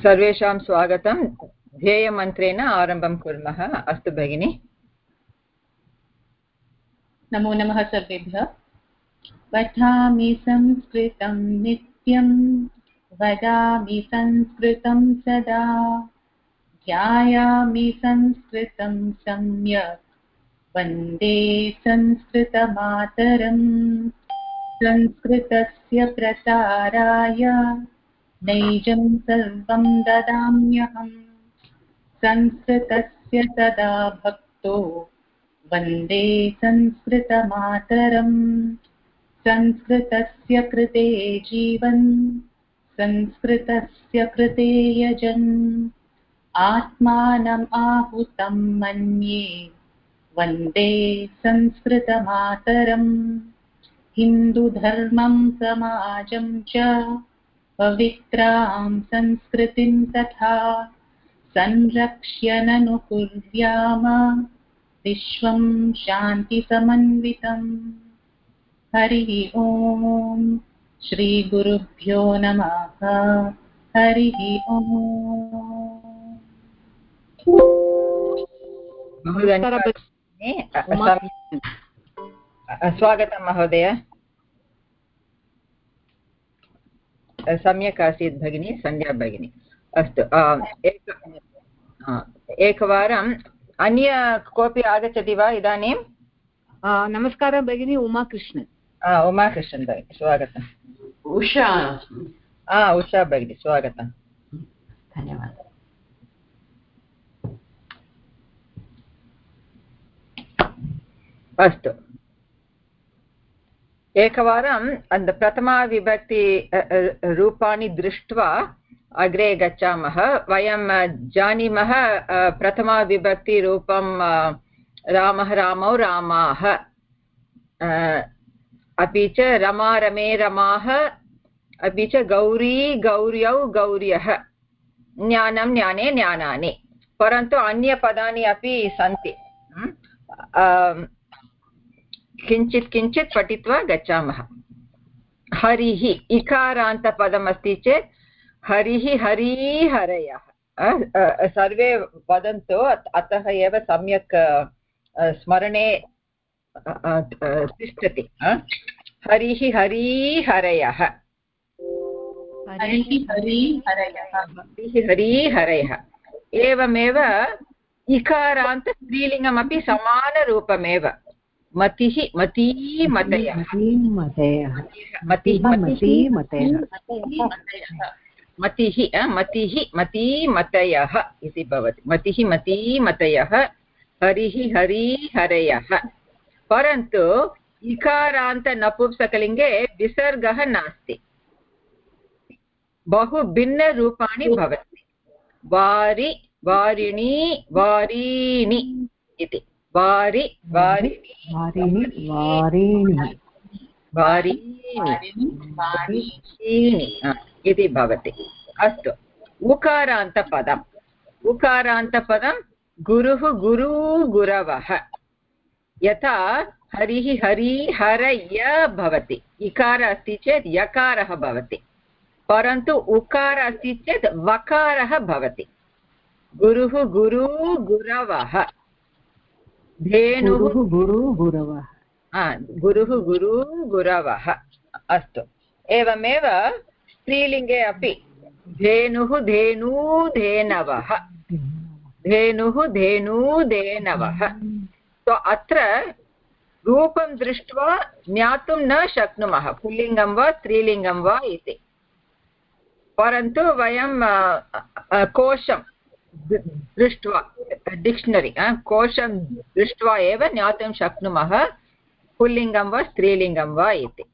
सर्वेषां स्वागतं। ध्येयमन्त्रेण आरम्भं कुर्मः। अस्तु भगिनि। नमो नमः सर्वेभ्यः। पठामि संस्कृतं नित्यं, वदामि संस्कृतं सदा, ध्यायामि संस्कृतं सम्यक्, वन्दे संस्कृतमातरम्। संस्कृतस्य प्रसाराय नैजं सर्वं ददाम्यहम्। संस्कृतस्य सदा भक्तो वन्दे संस्कृतमातरम्। संस्कृतस्य कृते जीवन्, संस्कृतस्य कृते यजन्, आत्मानम् आहुतं मन्ये वन्दे संस्कृतमातरम्। हिन्दुधर्मं समाजं च पवित्रां संस्कृतिं तथा संरक्ष्य ननु कुर्याम विश्वं शान्तिसमन्वितम्। हरिः ओम्। श्रीगुरुभ्यो नमः। हरिः ओम्। स्वागतं महोदय। सम्यक् आसीत् भगिनी, सन्ध्या भगिनी। अस्तु, एकवारम् अन्य कोऽपि आगच्छति वा इदानीं? नमस्कारः भगिनी, उमाकृष्णन्। उमाकृष्णन् भगिनी स्वागतम्। उषा भगिनी स्वागतम्। धन्यवादः। अस्तु, एकवारं प्रथमाविभक्ति रूपाणि दृष्ट्वा अग्रे गच्छामः। वयं जानीमः प्रथमाविभक्तिरूपं रामः रामौ रामाः, अपि च रमा रमे रमाः, अपि च गौरी गौर्यौ गौर्यः, ज्ञानं ज्ञाने ज्ञानानि। परन्तु अन्यपदानि अपि सन्ति। किञ्चित् किञ्चित् पठित्वा गच्छामः। हरिः इकारान्तपदमस्ति चेत् हरिः हरीहरयः सर्वे वदन्तु, अतः एव सम्यक् स्मरणे तिष्ठति। हरिः हरीहरयः, हरीहरयः। एवमेव इकारान्त स्त्रीलिङ्गमपि समानरूपमेव। मतिः मतीमतयः, मतिः मतीमतयः इति भवति। मतिः मतीमतयः, हरिः हरीहरयः। परन्तु इकारान्त नपुंसकलिङ्गे विसर्गः नास्ति, बहु भिन्नरूपाणि भवन्ति। वारि वारिणी वारीणि इति, वारि वारिणी वारीणि इति भवति। अस्तु, उकारान्तपदम्। उकारान्तपदं गुरुः गुरु गुरवः। यथा हरिः हरिहरय भवति, इकार अस्ति चेत् यकारः भवति, परन्तु उकार अस्ति चेत् वकारः भवति। गुरुः गुरु गुरवः, धेनुः गुरु गुरवः, गुरुः गुरु गुरवः। अस्तु, एवमेव स्त्रीलिङ्गे अपि धेनुः धेनू धेनवः, धेनुः धेनू धेनवः। तो अत्र रूपं दृष्ट्वा ज्ञातुं न शक्नुमः पुल्लिङ्गं वा स्त्रीलिङ्गं वा इति, परन्तु वयं कोशं दृष्ट्वा, डिक्षनरी कोशं दृष्ट्वा एव ज्ञातुं शक्नुमः पुल्लिङ्गं वा स्त्रीलिङ्गं वा इति।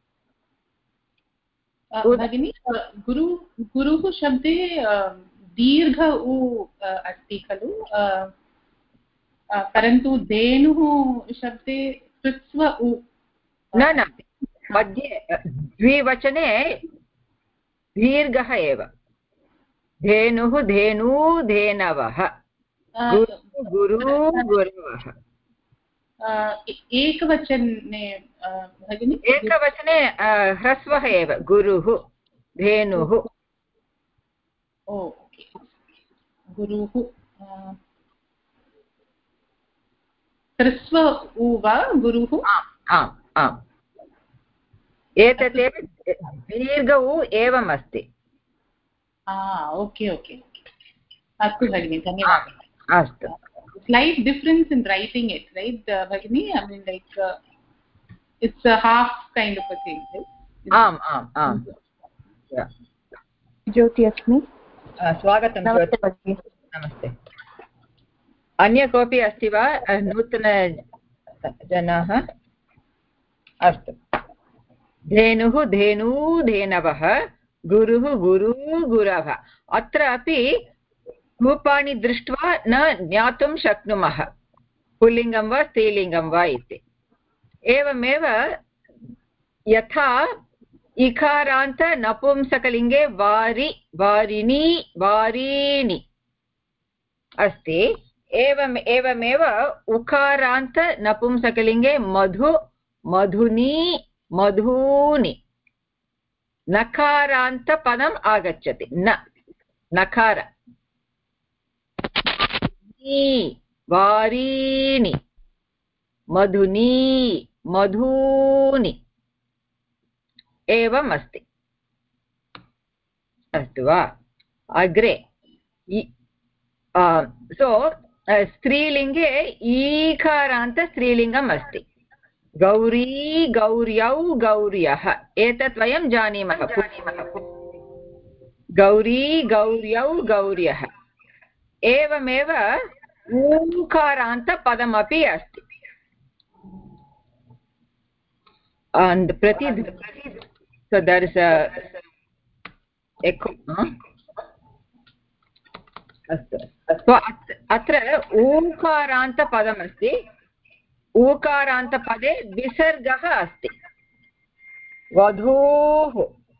भगिनी, गुरुः शब्दे दीर्घ उ अस्ति खलु, परन्तु धेनुः शब्दे ह्रस्व उ न, मध्ये द्विवचने दीर्घः एव। धेनुः धेनू धेनवः, गुरु गुरवः। एकवचने भगिनी, एकवचने ह्रस्वः एव, गुरुः धेनुः। ओके गुरुः ह्रस्व उ वा गुरुः आम् आम् एतदेव दीर्घ उ एवम् अस्ति ओके ओके अस्तु भगिनि धन्यवादः अस्तु slight difference in writing it, right Bhagini? I mean like it's a half kind of a thing, right? आम् ज्योति अस्मि स्वागतं नमस्ते भगिनि नमस्ते अन्य कोऽपि अस्ति वा नूतनजनाः अस्तु धेनुः धेनू धेनवः गुरुः गुरु गुरवः अत्र अपि रूपाणि दृष्ट्वा न ज्ञातुं शक्नुमः पुल्लिङ्गं वा स्त्रीलिङ्गं वा इति एवमेव यथा इकारान्त नपुंसकलिङ्गे वारि वारिणी वारीणि अस्ति एवमेव उकारान्त नपुंसकलिङ्गे मधु मधुनी मधूनि नकारान्तपदम् आगच्छति नकार वारीणि मधुनी मधूनि एवम् अस्ति अस्तु वा अग्रे स्त्रीलिङ्गे ईकारान्त स्त्रीलिङ्गम् अस्ति गौरी गौर्यौ गौर्यः एतत् वयं जानीमः गौरी गौर्यौ गौर्यः एवमेव ऊकारान्तपदमपि अस्ति and so there is a echo so अत्र ऊकारान्तपदम् अस्ति ऊकारान्तपदे विसर्गः अस्ति वधूः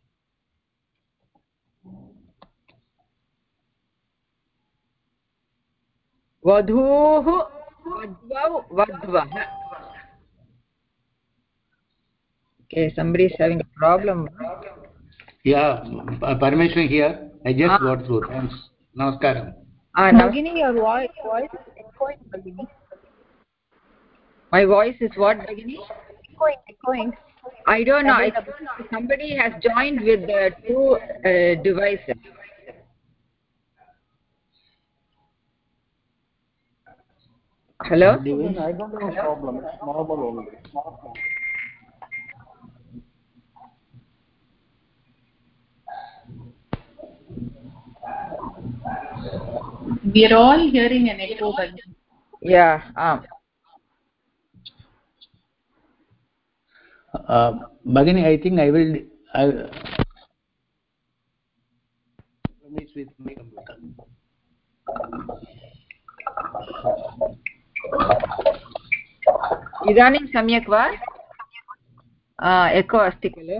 वधूः वध्वौ वध्वः okay somebody is having a problem Parameshwari here I just got through thanks namaskaram Bhagini your voice is echoing Bhagini my voice is what Bhagini echoing I don't know somebody has joined with the two devices hello I don't have a problem it's normal only We are all hearing an echo. Yeah. Bhagini, I think I will. Meet with my computer. इदानीं सम्यक् वा एको अस्ति खलु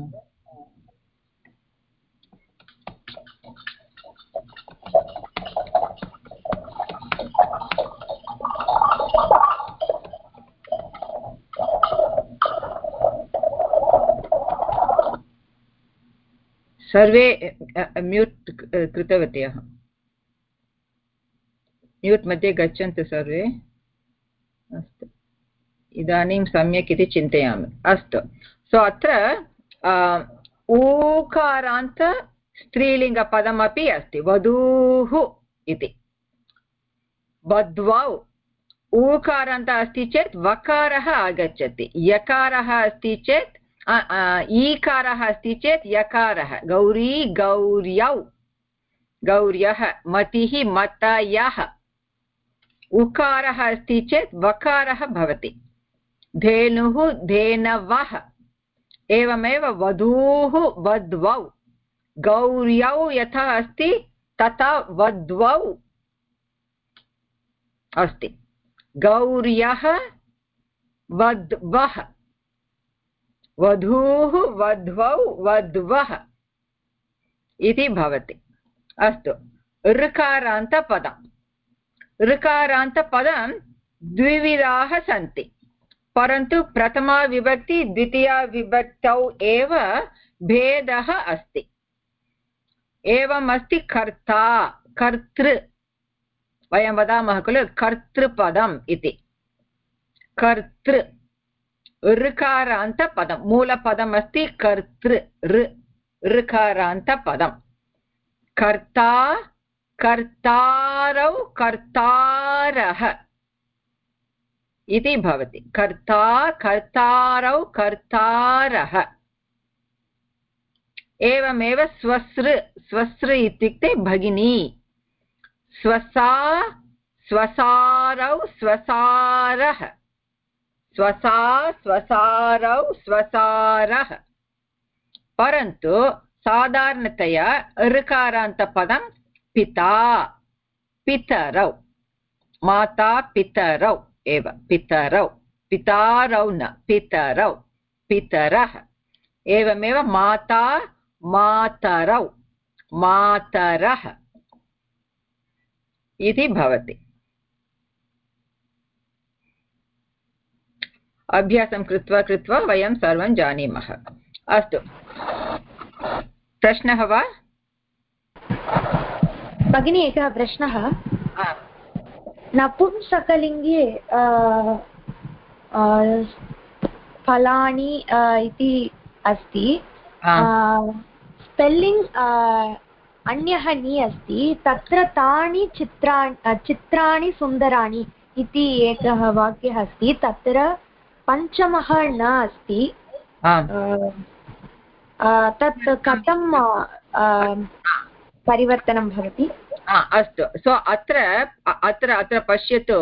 सर्वे mute कृतवती अहं mute मध्ये गच्छन्तु सर्वे अस्तु इदानीं सम्यक् इति चिन्तयामि अस्तु सो अत्र ऊकारान्त स्त्रीलिङ्गपदमपि अस्ति वधूः इति वध्वौ ऊकारान्त अस्ति चेत् वकारः आगच्छति यकारः अस्ति चेत् ईकारः अस्ति चेत् यकारः गौरी गौर्यौ गौर्यः मतिः मतयः उकारः अस्ति चेत् वकारः भवति धेनुः धेनवः एवमेव वधूः वध्वौ गौर्यौ यथा अस्ति तथा वध्वौ अस्ति गौर्यः वध्वः वधूः वध्वौ वध्वः इति भवति अस्तु ऋकारान्तपदं द्विविधाः सन्ति परन्तु प्रथमा विभक्ति द्वितीया विभक्तौ एव भेदः अस्ति एवम् अस्ति कर्ता कर्तृ वयं वदामः खलु कर्तृपदम् इति कर्तृ ऋकारान्तपदं मूलपदम् अस्ति कर्तृ ऋकारान्तपदं कर्ता कर्तारौ कर्तारः इति भवति कर्ता कर्तारौ कर्तारः एवमेव स्वसृ स्वसृ इत्युक्ते भगिनी स्वसा स्वसारौ स्वसारः स्वसा स्वसारौ स्वसारः परन्तु साधारणतया ऋकारान्तपदं पिता पितरौ माता पितरौ एव पितरौ पितारौ न पितरौ पितरः एवमेव माता मातरौ मातरः इति भवति अभ्यासं कृत्वा कृत्वा वयं सर्वं जानीमः अस्तु प्रश्नः वा भगिनी एकः प्रश्नः नपुंसकलिङ्गे फलानि इति अस्ति स्पेल्लिङ्ग् अन्यः नि अस्ति तत्र तानि चित्राणि सुन्दराणि इति एकः वाक्यः अस्ति तत्र पञ्चमः न अस्ति तत् कथं परिवर्तनं भवति अस्तु सो अत्र अत्र अत्र पश्यतु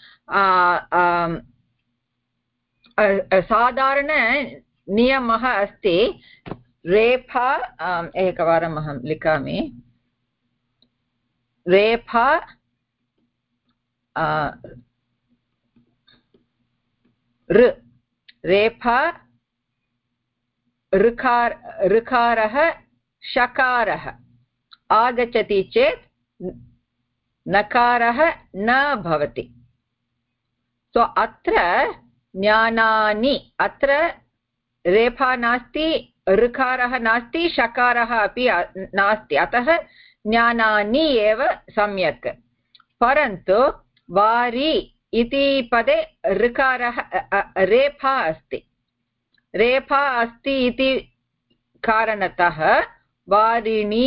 साधारण नियमः अस्ति रेफा एकवारम् अहं लिखामि रेफा रेफा ऋकारः शकारः आगच्छति चेत् नकारः न भवति सो अत्र ज्ञानानि अत्र रेफा नास्ति ऋकारः नास्ति शकारः अपि नास्ति अतः ज्ञानानि एव सम्यक् परन्तु वारि इति पदे ऋकारः रेफा अस्ति रेफा अस्ति इति कारणतः वारिणी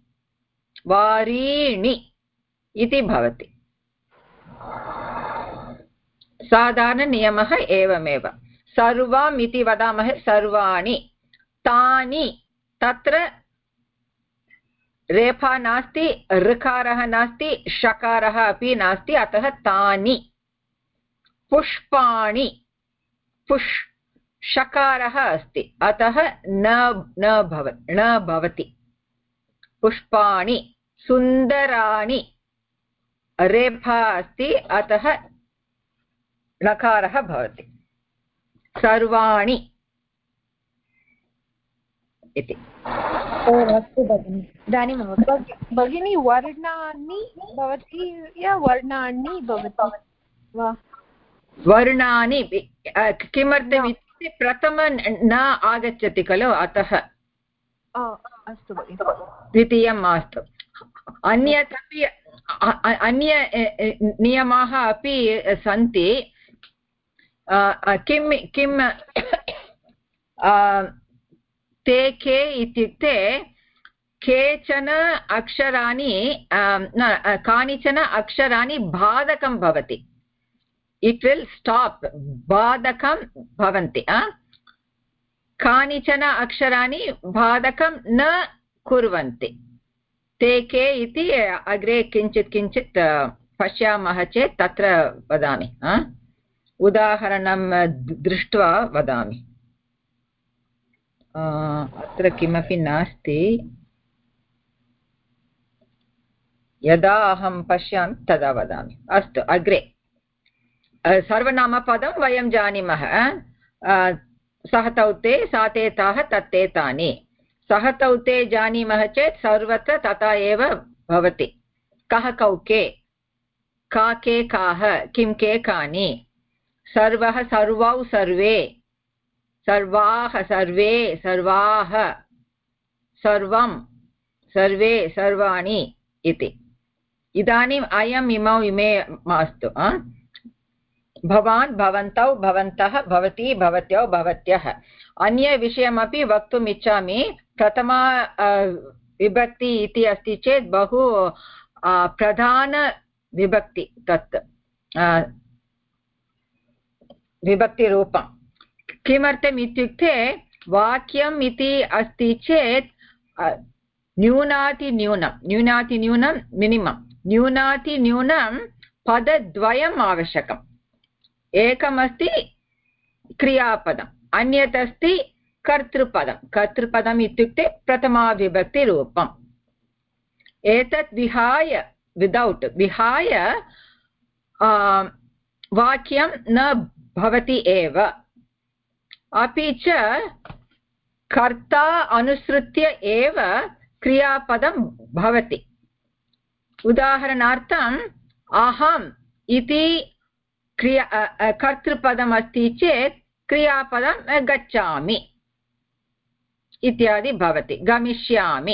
वारीणि इति भवति साधारणनियमः एवमेव सर्वम् इति वदामः सर्वाणि तानि तत्र रेफा नास्ति ऋकारः नास्ति शकारः अपि नास्ति अतः तानि पुष्पाणि शकारः अस्ति अतः न भवति पुष्पाणि सुन्दराणि रेफा अस्ति अतः नकारः भवति सर्वाणि इति अस्तु भगिनि इदानीं भगिनी वर्णानि भवति या वर्णानि भवति वा वर्णानि किमर्थम् इत्युक्ते प्रथम न आगच्छति खलु अतः अस्तु भगिनि द्वितीयं मास्तु अन्यत् अपि अन्य नियमाः अपि सन्ति किं ते के इत्युक्ते केचन अक्षराणि कानिचन अक्षराणि बाधकं भवति इट् विल् स्टाप् बाधकं भवन्ति कानिचन अक्षराणि बाधकं न कुर्वन्ति ते के इति अग्रे किञ्चित् पश्यामः चेत् तत्र वदामि उदाहरणं दृष्ट्वा वदामि अत्र किमपि नास्ति यदा अहं पश्यामि तदा वदामि अस्तु अग्रे सर्वनामपदं वयं जानीमः सः तौ ते सा ते ताः तत्ते तानि सः तौ ते जानीमः चेत् सर्वत्र तथा एव भवति कः कौ के का के काः किं के कानि सर्वः सर्वौ सर्वे सर्वाः सर्वे सर्वाः सर्वं सर्वे सर्वाणि इति इदानीम् अयम् इमौ इमे मास्तु भवान् भवन्तौ भवन्तः भवती भवत्यौ भवत्यः अन्य विषयमपि वक्तुम् इच्छामि प्रथमा विभक्ति इति अस्ति चेत् बहु प्रधान विभक्ति तत् विभक्तिरूपं किमर्थम् इत्युक्ते वाक्यम् इति अस्ति चेत् न्यूनातिन्यूनं मिनिमम् न्यूनातिन्यूनं पदद्वयम् आवश्यकम् एकमस्ति क्रियापदम् अन्यत् अस्ति कर्तृपदम् इत्युक्ते प्रथमाविभक्तिरूपम् एतत् विहाय विहाय वाक्यं न भवति एव अपि च कर्ता अनुसृत्य एव क्रियापदं भवति उदाहरणार्थम् अहम् इति कर्तृपदम् अस्ति चेत् क्रियापदं गच्छामि इत्यादि भवति गमिष्यामि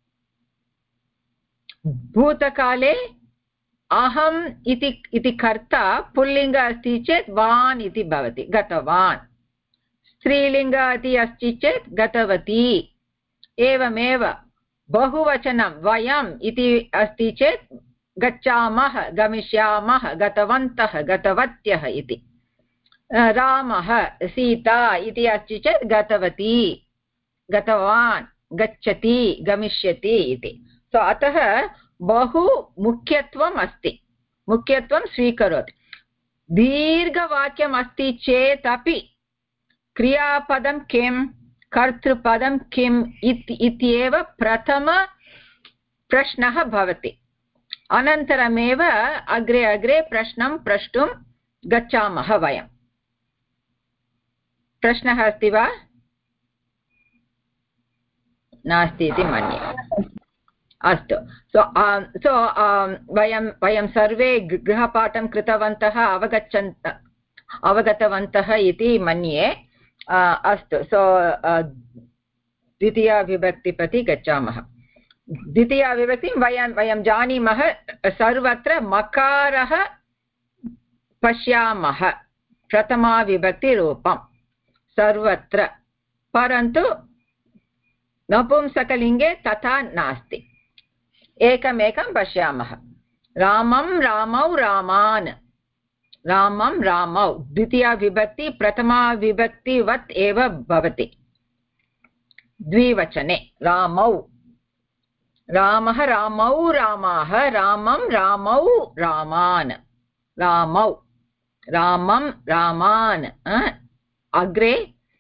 भूतकाले अहम् इति कर्ता पुल्लिङ्ग अस्ति चेत् वान् इति भवति गतवान् स्त्रीलिङ्ग इति अस्ति चेत् गतवती एवमेव बहुवचनं वयम् इति अस्ति चेत् गच्छामः गमिष्यामः गतवन्तः गतवत्यः इति रामः सीता इति अस्ति चेत् गतवती गतवान् गच्छति गमिष्यति इति सो अतः बहु मुख्यत्वम् अस्ति मुख्यत्वं स्वीकरोति दीर्घवाक्यम् अस्ति चेत् अपि क्रियापदं किं कर्तृपदं किम् इत्येव प्रथम प्रश्नः भवति अनन्तरमेव अग्रे अग्रे प्रश्नं प्रष्टुं गच्छामः वयं प्रश्नः अस्ति वा नास्ति इति मन्ये अस्तु सो वयं सर्वे गृहपाठं कृतवन्तः अवगतवन्तः इति मन्ये अस्तु सो द्वितीया विभक्ति प्रति गच्छामः द्वितीया विभक्तिं वयं जानीमः सर्वत्र मकारः पश्यामः प्रथमा विभक्तिरूपं सर्वत्र परन्तु नपुंसकलिङ्गे तथा नास्ति एकमेकं पश्यामः रामं रामौ रामान् रामं रामौ द्वितीया विभक्ति प्रथमा विभक्तिवत् एव भवति द्विवचने रामौ रामः रामौ रामाः रामं रामौ रामान् रामौ रामं रामान् अग्रे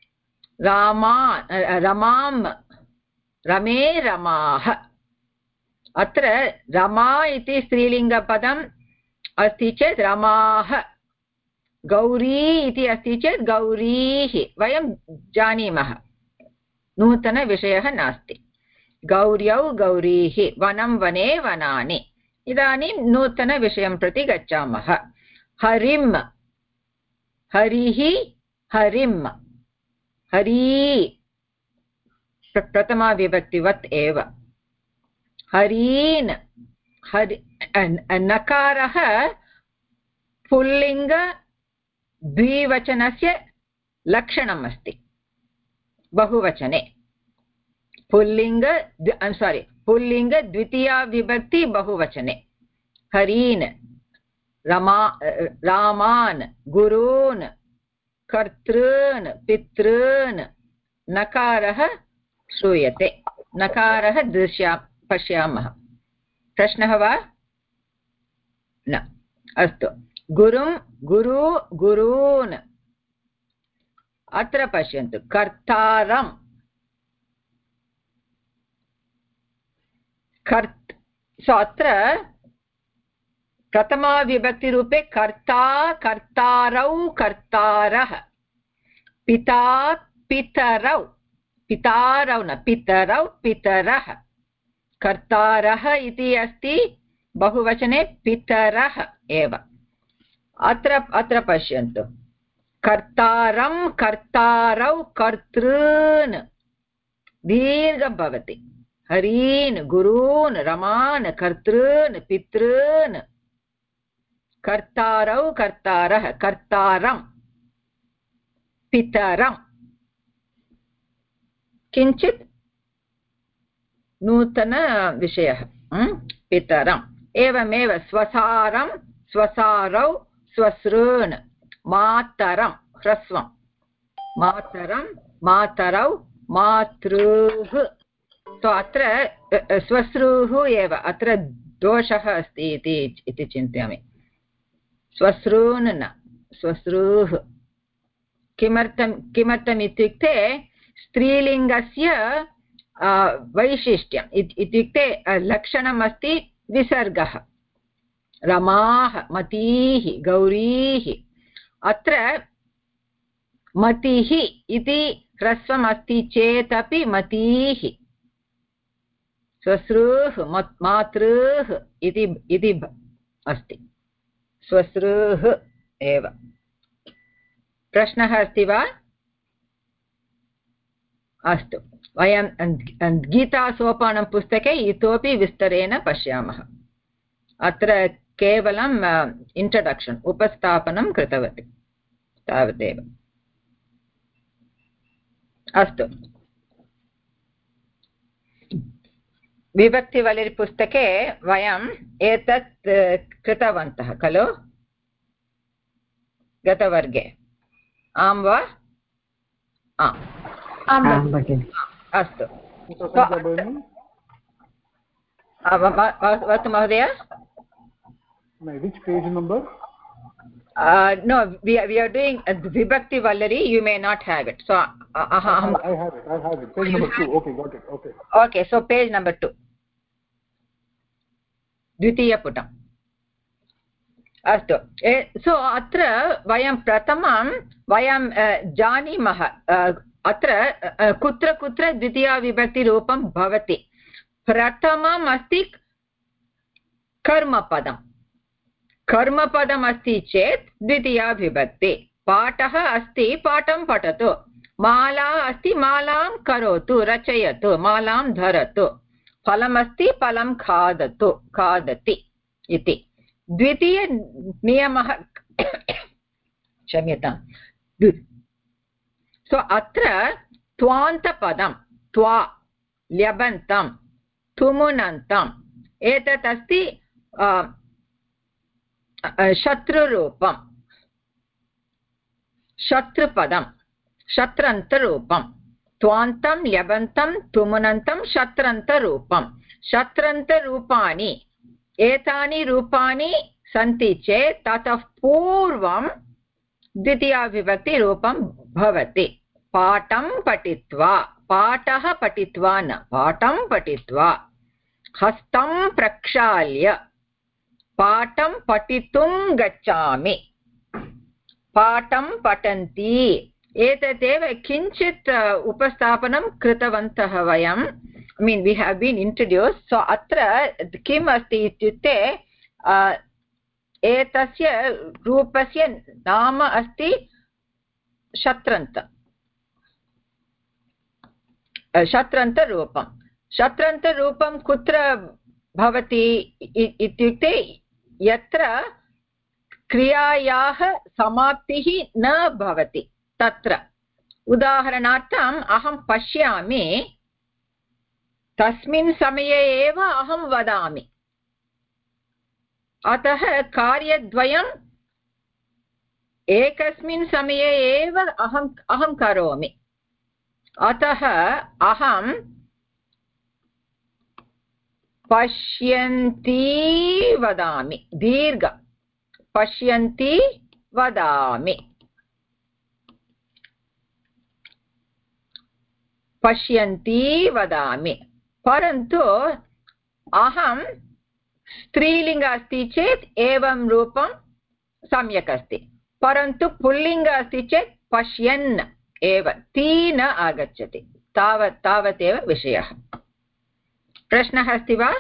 रमां रमे रमाः अत्र रमा इति स्त्रीलिङ्गपदम् अस्ति चेत् रमाः गौरी इति अस्ति चेत् गौरीः वयं जानीमः नूतनविषयः नास्ति गौर्यौ गौरीः वनं वने वनानि इदानीं नूतनविषयं प्रति गच्छामः हरिं हरिः हरिं हरी प्रथमा विभक्तिवत् एव हरीन् हरि नकारः पुल्लिङ्ग द्विवचनस्य लक्षणम् अस्ति बहुवचने पुल्लिङ्ग द्वितीया विभक्ति बहुवचने हरीन् रामान् गुरून् कर्तॄन् पितॄन् नकारः श्रूयते नकारः पश्यामः प्रश्नः वा न अस्तु गुरुं गुरु गुरून् अत्र पश्यन्तु कर्तारं अत्र प्रथमा विभक्तिरूपे कर्ता कर्तारौ कर्तारः पिता पितरौ पितारौ न पितरौ पितरः कर्तारः इति अस्ति बहुवचने पितरः एव अत्र पश्यन्तु कर्तारं कर्तारौ कर्तॄन् दीर्घं भवति हरीन् गुरून् रमान् कर्तॄन् पितॄन् कर्तारौ कर्तारः कर्तारं पितरं किञ्चित् नूतनविषयः पितरम् एवमेव स्वसारं स्वसारौ स्वसॄन् मातरं ह्रस्वं मातरं मातरौ मातृः तो अत्र स्वसृः एव अत्र दोषः अस्ति इति चिन्तयामि स्वसॄन् न स्वसृः किमर्थम् इत्युक्ते स्त्रीलिङ्गस्य वैशिष्ट्यम् इत्युक्ते लक्षणम् अस्ति विसर्गः रमाः मतीः गौरीः अत्र मतिः इति ह्रस्वम् अस्ति चेदपि मतीः स्वसृः मातृः इति अस्ति स्वसृः एव प्रश्नः अस्ति वा अस्तु वयं गीतासोपानं पुस्तके इतोपि विस्तरेण पश्यामः अत्र केवलं इन्ट्रोडक्षन् उपस्थापनं कृतवती तावदेव अस्तु विभक्तिवलरि पुस्तके वयम् एतत् कृतवन्तः खलु गतवर्गे आं वा अस्तु वदतु महोदय which page number? No, we are doing vibhakti vallari. You may not have it, so I have it page number 2. Okay, got it. Okay, so page number 2 द्वितीयपुटम् अस्तु सो अत्र वयं प्रथमं वयं जानीमः अत्र कुत्र कुत्र द्वितीयाविभक्तिरूपं भवति प्रथमम् अस्ति कर्मपदम् अस्ति चेत् द्वितीया विभक्ति पाठः अस्ति पाठं पठतु माला अस्ति मालां करोतु रचयतु मालां धरतु फलमस्ति फलं खादति इति द्वितीय नियमः क्षम्यतां सो अत्र त्वान्तपदं त्वा ल्यबन्तं तुमुनन्तम् एतत् अस्ति शत्रुरूपं शत्रुपदं शत्रन्तरूपं त्वान्तं ल्यबन्तं तुमुनन्तं शत्रन्तरूपं शत्रन्तरूपाणि एतानि रूपाणि सन्ति चेत् ततः पूर्वं द्वितीयाविभक्तिरूपं भवति पाठं पठित्वा पाठः पठित्वा न पाठं पठित्वा हस्तं प्रक्षाल्य पाठं पठितुं गच्छामि पाठं पठन्ति एतदेव किञ्चित् उपस्थापनं कृतवन्तः वयं I mean we have been introduced so अत्र किम् अस्ति इत्युक्ते एतस्य रूपस्य नाम अस्ति शत्रन्तरूपं कुत्र भवति इत्युक्ते यत्र क्रियायाः समाप्तिः न भवति तत्र उदाहरणार्थम् अहं पश्यामि तस्मिन् समये एव अहं वदामि अतः कार्यद्वयम् एकस्मिन् समये एव अहं करोमि अतः अहं पश्यन्ती वदामि दीर्घ पश्यन्ती वदामि पश्यन्ती वदामि परन्तु अहं स्त्रीलिङ्ग अस्ति चेत् एवं रूपं सम्यक् अस्ति परन्तु पुल्लिङ्ग अस्ति चेत् पश्यन् एव ती न आगच्छति तावदेव विषयः प्रश्नः अस्ति वा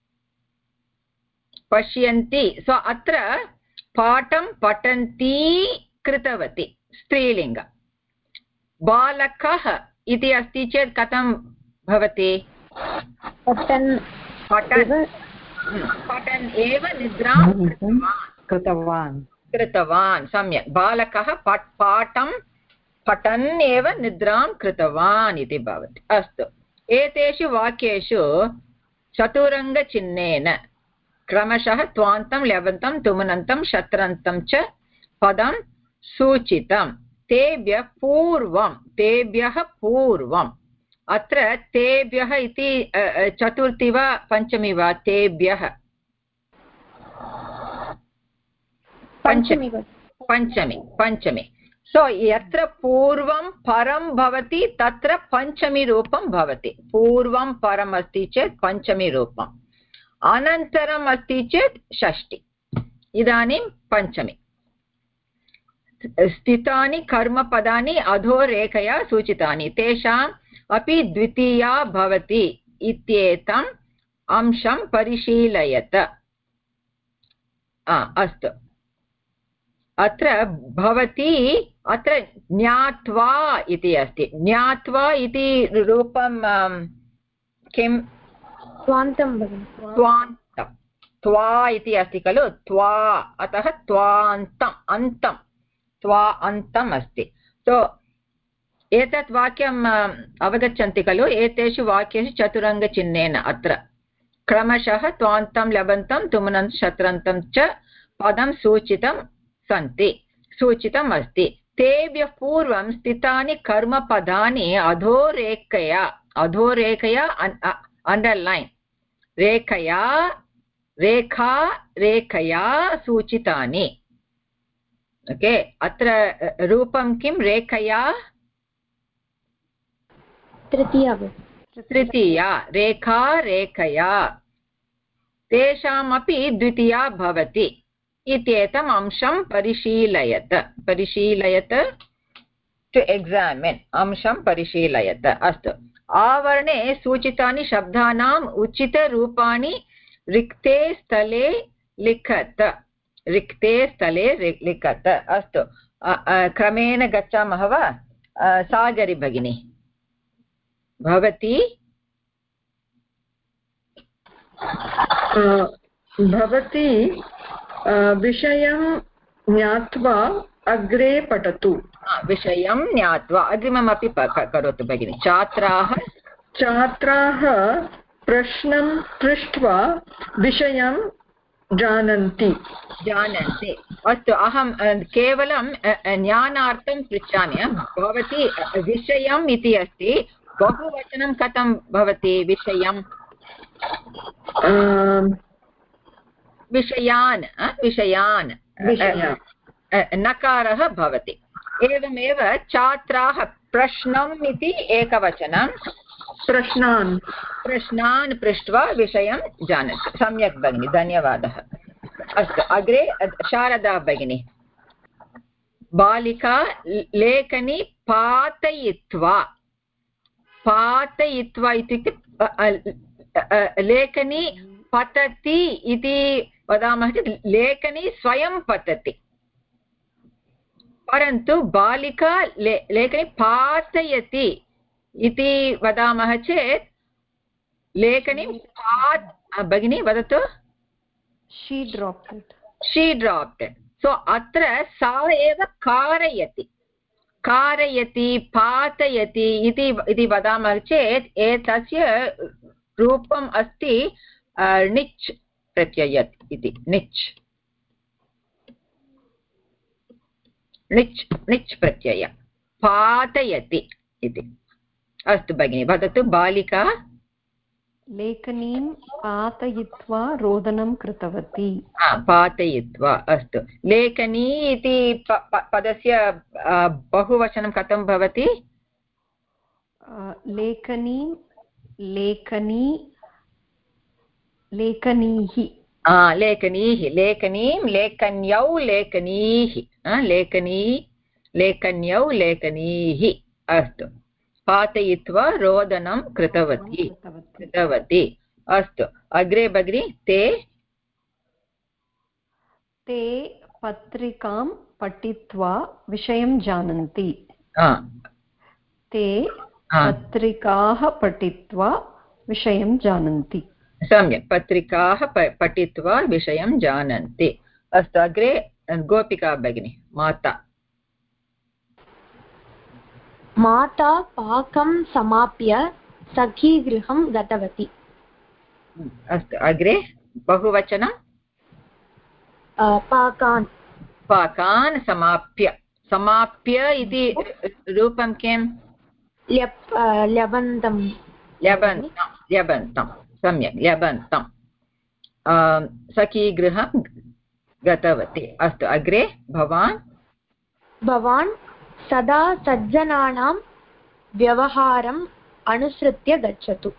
पश्यन्ति सो अत्र पाठं पठन्ती कृतवती स्त्रीलिङ्ग बालकः इति अस्ति चेत् कथं भवति पठन् पठन् एव निद्रां कृतवान् सम्यक् बालकः पाठं पठन् एव निद्रां कृतवान् इति भवति अस्तु एतेषु वाक्येषु चतुरङ्गचिह्नेन क्रमशः त्वान्तं ल्यबन्तं तुमनन्तं शत्रन्तं च पदं सूचितं तेभ्यः पूर्वम् अत्र तेभ्यः इति चतुर्थी वा पञ्चमी वा तेभ्यः पञ्चमी सो यत्र पूर्वं परं भवति तत्र पञ्चमी रूपं भवति पूर्वं परम् अस्ति चेत् पञ्चमी रूपम् अनन्तरम् अस्ति चेत् षष्टि इदानीं पञ्चमी स्थितानि कर्मपदानि अधोरेखया सूचितानि तेषाम् अपि द्वितीया भवति इत्येतम् अंशं परिशीलयत अस्तु अत्र भवति अत्र ज्ञात्वा इति अस्ति ज्ञात्वा इति रूपं किं स्वान्तं त्वा इति अस्ति खलु त्वा अतः त्वा अन्तम् अस्ति सो एतत् वाक्यम् अवगच्छन्ति खलु एतेषु वाक्येषु चतुरङ्गचिह्नेन अत्र क्रमशः त्वान्तं लबन्तं तुमनन्तं शत्रन्तं च पदं सूचितम् अस्ति तेभ्यः पूर्वं स्थितानि कर्मपदानि अधोरेखया अंडर्लाइन रेखया सूचितानि ओके अत्र रूपं किं रेखया तृतीया रेखया तेषामपि द्वितीया भवति इत्येतम् अंशं परिशीलयत टु एक्सामिन् अंशं परिशीलयत अस्तु आवरणे सूचितानि शब्दानाम् उचितरूपाणि रिक्ते स्थले लिखत अस्तु क्रमेण गच्छामः वा सागरि भगिनी भवती विषयं ज्ञात्वा अग्रे पठतु विषयं ज्ञात्वा अग्रिममपि करोतु भगिनि छात्राः प्रश्नं पृष्ट्वा विषयं जानन्ति अस्तु अहं केवलं ज्ञानार्थं पृच्छामि भवती विषयम् इति अस्ति बहुवचनं कथं भवति विषयान् नकारः भवति एवमेव छात्राः प्रश्नम् इति एकवचनं प्रश्नान् पृष्ट्वा विषयं जानन्ति सम्यक् भगिनि धन्यवादः अस्तु अग्रे शारदा भगिनी बालिका लेखनी पातयित्वा इत्युक्ते लेखनी पतति इति वदामः चेत् लेखनी स्वयं पतति परन्तु बालिका लेखनी पातयति इति वदामः चेत् लेखनी भगिनी वदतु she dropped it सो अत्र सा एव कारयति पातयति इति वदामः चेत् एतस्य रूपम् अस्ति णिच् प्रत्यय इति णिच् प्रत्यय पातयति इति अस्तु भगिनि वदतु बालिका लेखनीं पातयित्वा रोदनं कृतवती पातयित्वा अस्तु लेखनी इति पदस्य बहुवचनं कथं भवति लेखनीं लेखनीः लेखन्यौ अस्तु पातयित्वा रोदनं कृतवती अस्तु अग्रे भगिनी ते पत्रिकां पठित्वा विषयं जानन्ति ते पत्रिकाः पठित्वा विषयं जानन्ति सम्यक् पत्रिकाः पठित्वा विषयं जानन्ति अस्तु अग्रे गोपिका भगिनी माता माता पाकं समाप्य सखीगृहं गतवती अस्तु अग्रे बहुवचनं पाकान् समाप्य इति रूपं किं ल्यबन्तं सम्यक् ल्यबन्तं सखीगृहं गतवती अस्तु अग्रे भवान् सदा सज्जनानां व्यवहारम् अनुसृत्य गच्छतु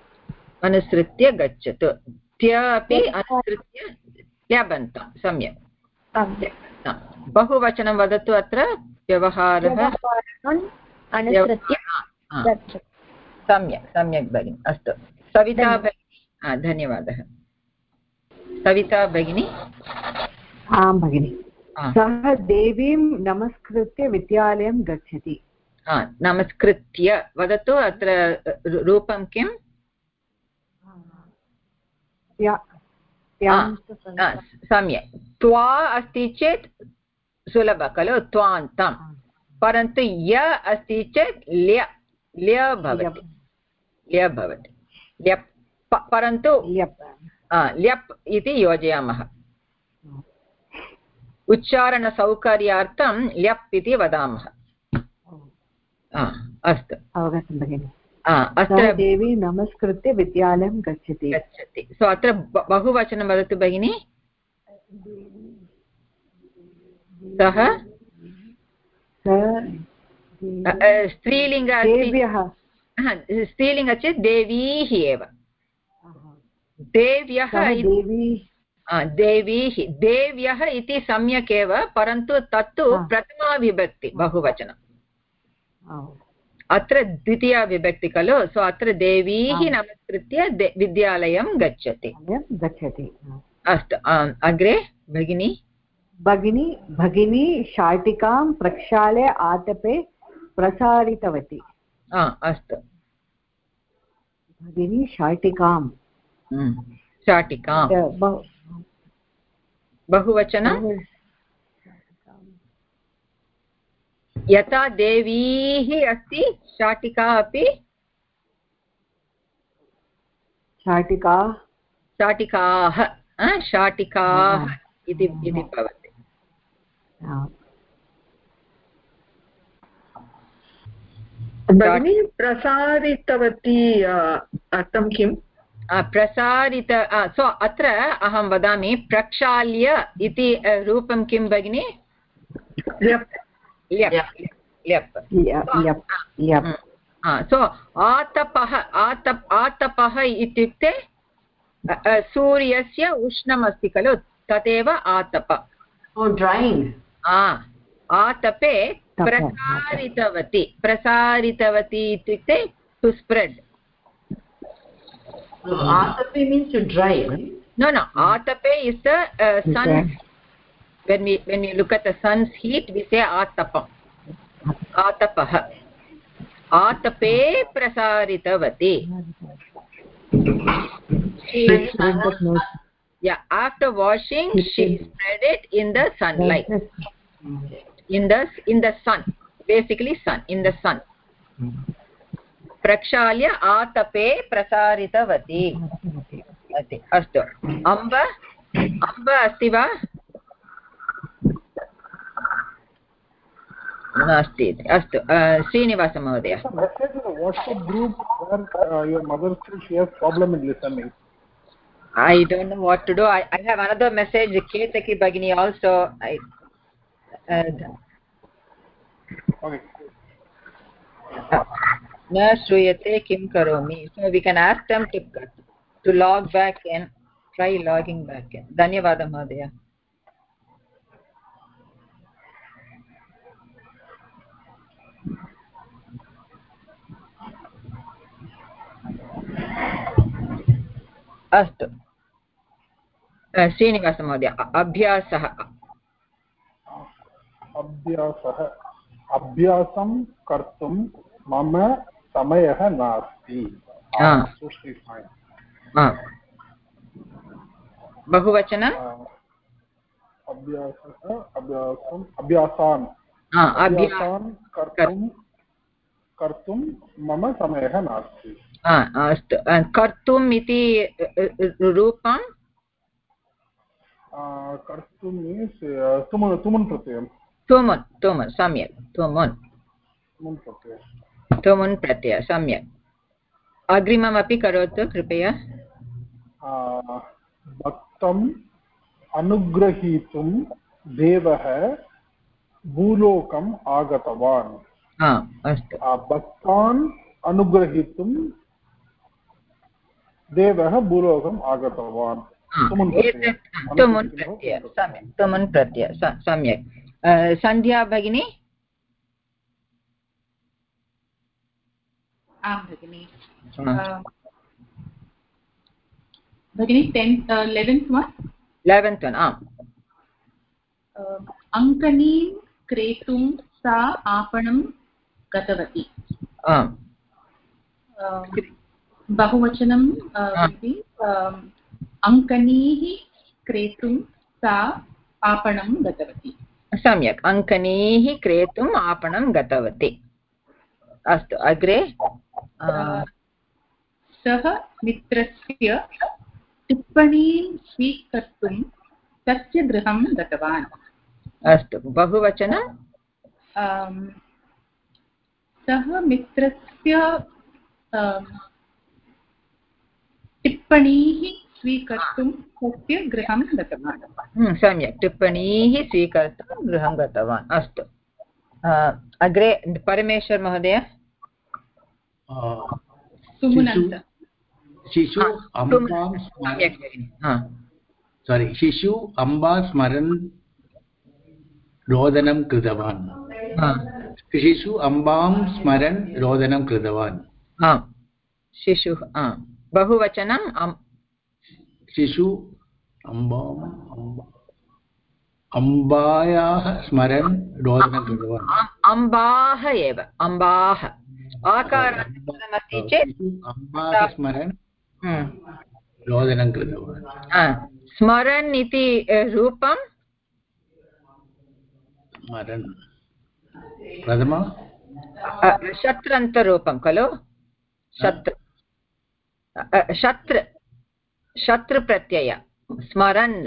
त्य अपि अनुसृत्य ल्यबन्तं सम्यक् बहुवचनं वदतु अत्र व्यवहारः अनुसृत्य गच्छतु सम्यक् भगिनि अस्तु सविता भगिनी धन्यवादः सविता भगिनी आं भगिनि सः देवीं नमस्कृत्य विद्यालयं गच्छति नमस्कृत्य वदतु अत्र रूपं किम् सम्यक् त्वा अस्ति चेत् सुलभ खलु त्वान्तं परन्तु य अस्ति चेत् ल्य भवति परन्तु ल्यप् इति योजयामः उच्चारणसौकर्यार्थं ल्यप् इति वदामः अस्तु अवगतं भगिनि अत्र देवी नमस्कृत्य विद्यालयं गच्छति सो अत्र बहुवचनं वदतु भगिनि सः स्त्रीलिङ्ग चेत् देवीः एव देव्यः इति सम्यक् एव परन्तु तत्तु प्रथमा विभक्ति बहुवचनम् अत्र द्वितीया विभक्ति खलु सो अत्र देवीः नमस्कृत्य विद्यालयं गच्छति अस्तु अग्रे भगिनी शाटिकां प्रक्षाल्य आतपे प्रसारितवती अस्तु भगिनी शाटिकां बहुवचनं यथा देवीः अस्ति शाटिकाः इति भवति भगिनी प्रसारितवती अर्थं किम् प्रसारित सो अत्र अहं वदामि प्रक्षाल्य इति रूपं किं भगिनि सो आतपः इत्युक्ते सूर्यस्य उष्णमस्ति खलु तदेव आतप आतपे प्रसारितवती इत्युक्ते to spread Atape means to dry, right? No, atape is the sun. When we look at the sun's heat, we say atapam. Atapah. Atape prasaritavati. After washing, she spread it in the sunlight. In the sun. Basically sun. In the sun. प्रक्षाल्य आतपे प्रसारितवती अस्तु अम्ब अस्ति वा नास्ति अस्तु श्रीनिवास महोदय WhatsApp group where your mother says she has problem in listening. I don't know what to do. I have another message Ketaki Bhagini also. Okay. न श्रूयते किं करोमि so we can ask them to log back and try logging back in धन्यवादः महोदय अस्तु श्रीनिवास महोदय अभ्यासं कर्तुं मम समयः नास्ति. बहुवचनं अभ्यासान् कर्तुं मम समयः नास्ति। अस्तु कर्तुम् इति रूपं कर्तुं मीन्स् तुमुन् प्रत्ययं तुमुन् सम्यक् तुमुन् प्रत्यय सम्यक् अग्रिममपि करोतु कृपया भक्तम् अनुग्रहीतुं देवः भूलोकम् आगतवान्। अस्तु भक्तान् अनुग्रहीतुं देवः भूलोकम् आगतवान्। तुमुन् प्रत्यय सम्यक् सन्ध्या भगिनी आं भगिनि भगिनि 11th one आम् अङ्कनीं क्रेतुं सा आपणं गतवती। बहुवचनं अङ्कनीः क्रेतुं सा आपणं गतवती। सम्यक् अङ्कनीः क्रेतुम् आपणं गतवती। अस्तु अग्रे सः मित्रस्य टिप्पणीं स्वीकर्तुं तस्य गृहं गतवान्। अस्तु बहुवचनं सः मित्रस्य टिप्पणीः स्वीकर्तुं तस्य गृहं गतवान्। सम्यक् टिप्पणीः स्वीकर्तुं गृहं गतवान्। अस्तु अग्रे परमेश्वर महोदय शिशु अम्बा स्मरन् रोदनं कृतवान्। शिशु अम्बां स्मरन् रोदनं कृतवान्। शिशुः बहुवचनं शिशु अम्बायाः स्मरन् रोदनं कृतवान्। अम्बाः एव अम्बाः आकारान्तमस्ति चेत् अम्बाः स्मरन् रोदनं कृतवान्। स्मरन् इति रूपं स्मरन् प्रथम शत्रन्तरूपं खलु शत्रुप्रत्यय स्मरन्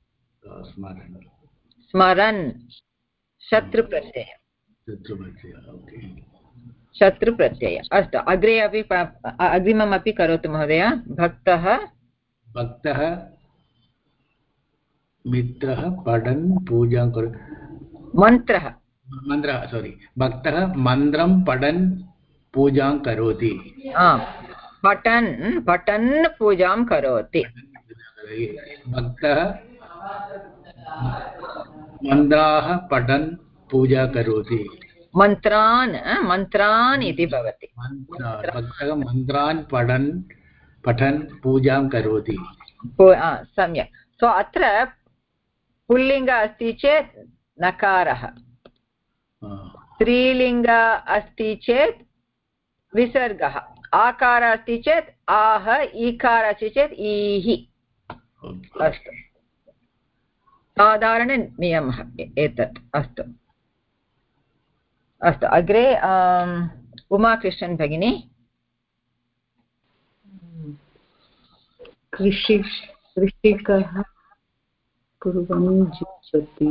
शत्रुप्रत्यय अस्तु अग्रे अपि अग्रिममपि करोतु महोदय भक्तः मित्रः पठन् पूजां करोति। भक्तः मन्त्रं पठन् पूजां करोति। पठन् पूजां करोति। भक्तः मन्त्राः पठन् पूजा करोति। मन्त्रान् इति भवति। भक्तः मन्त्रान् पठन् पूजां करोति। सम्यक् सो अत्र पुल्लिङ्ग अस्ति चेत् नकारः स्त्रीलिङ्ग अस्ति चेत् विसर्गः आकार अस्ति चेत् आह ईकार अस्ति चेत् ईः। अस्तु साधारणनियमः एतत्। अस्तु अस्तु अग्रे उमाकृष्णन् भगिनी कृषिकः कुर्वन् जीवति।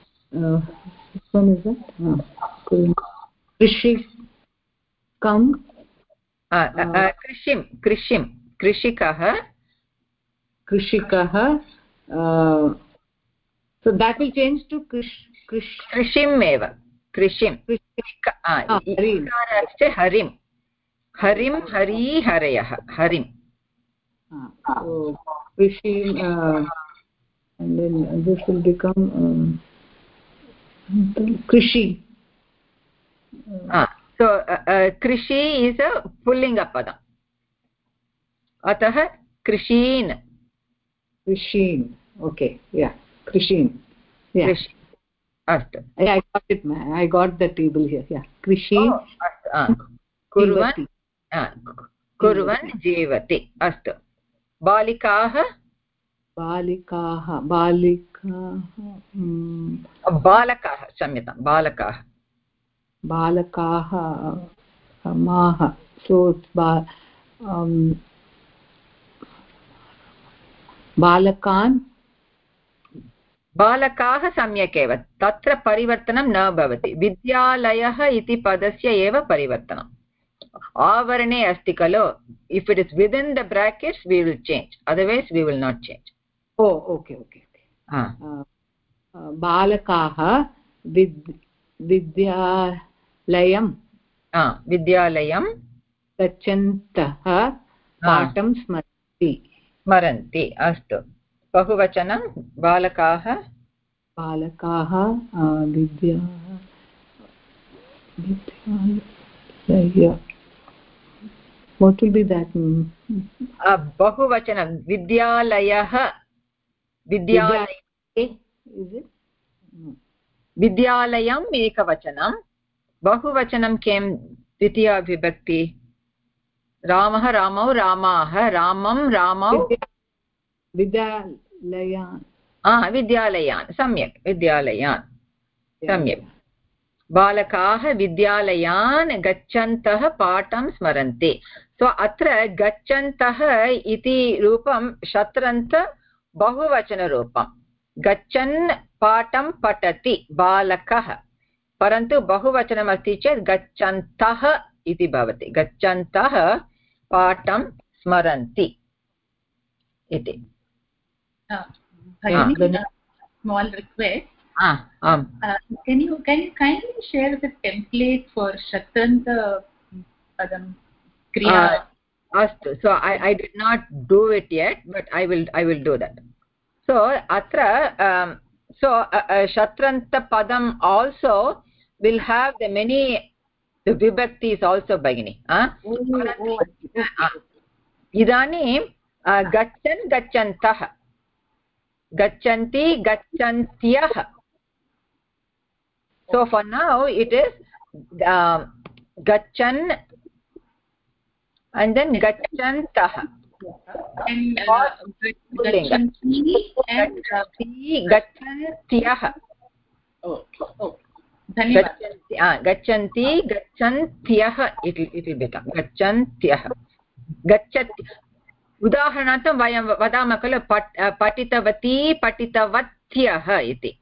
कृषिकः so that will change to कृषिम् एव कृषिं हरिं हरिं हरी हरयः हरिं कृषि and then this will become krishi. So krishi is a pullinga padam atah krishin Okay, yeah, krishin, yeah. Krishin. Astu. Yeah, I got it, man. I got the table here. Yeah, krishin kurvan kurvan jeevati. Astu बालिकाः बालिकाः बालकाः क्षम्यतां बालकाः समाः सो बालकान् बालकाः सम्यक् एव तत्र परिवर्तनं न भवति विद्यालयः इति पदस्य एव परिवर्तनम् आवरणे अस्ति खलु if it is within the brackets we will change otherwise we will not change okay बालकाः विद्यालयं गच्छन्तः पाठं स्मरन्ति अस्तु बहुवचनं बालकाः विद्यालय what will be that बहुवचनं विद्यालयः विद्यालयम् एकवचनं बहुवचनं किं द्वितीया विभक्ति रामः रामौ रामाः रामं रामौ विद्यालयान् सम्यक् विद्यालयान् सम्यक् बालकाः विद्यालयान् गच्छन्तः पाठं स्मरन्ति सो अत्र गच्छन्तः इति रूपं शत्रन्त बहुवचनरूपं गच्छन् पाठं पठति बालकः परन्तु बहुवचनमस्ति चेत् गच्छन्तः इति भवति गच्छन्तः पाठं स्मरन्ति इति small request can you kindly share the template for shatranta padam kriya astu so I did not do it yet but I will do that so atra shatranta padam also will have the many the vibhaktis also bagini idanim gachan gachantah gachanti gachantyah so for now it is gachan and then gachantah and gachanti and gachantyah gachanti gachantyah it will become gachantyah gachati उदाहरणार्थं वयं वदामः खलु पठितवती पठितवत्यः इति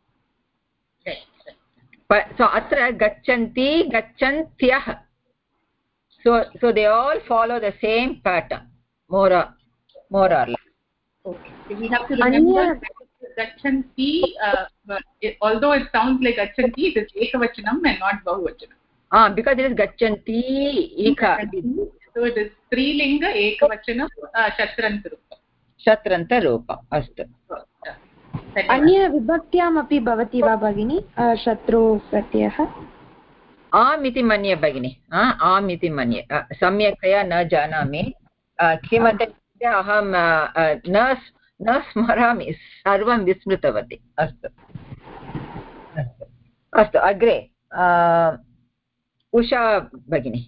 so अत्र गच्छन्ति गच्छन्त्यः so they all follow the same pattern more or less okay we have to remember gachanti although it sounds like gachanti it is ekavachanam and not bahuvachanam because it is gachanti so it is strilinga ekavachanam shatranta roopam अस्तु अन्य विभक्त्याम् अपि भवति वा भगिनी शत्रु प्रत्ययः आम् इति मन्ये भगिनि आम् इति मन्ये सम्यक्तया न जानामि किमर्थम् अहं न स्मरामि सर्वं विस्मृतवती अस्तु अस्तु अग्रे उषा भगिनी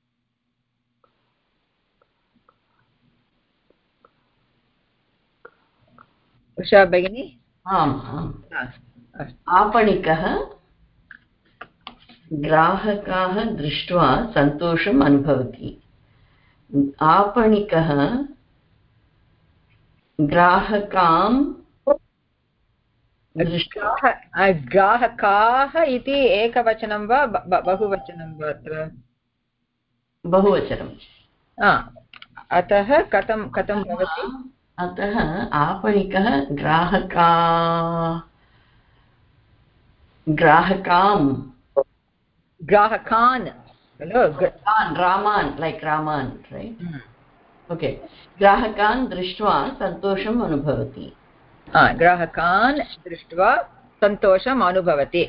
उषा भगिनी आम् आपणिकः ग्राहकाः दृष्ट्वा सन्तोषम् अनुभवति आपणिकः ग्राहकां ग्राहकाः इति एकवचनं वा बहुवचनं वा अत्र बहुवचनम् अतः कथं भवति अतः आपणिकः ग्राहकान् रामान् लैक् रामान् रैट् ओके ग्राहकान् दृष्ट्वा सन्तोषम् अनुभवति ग्राहकान् दृष्ट्वा सन्तोषम् अनुभवति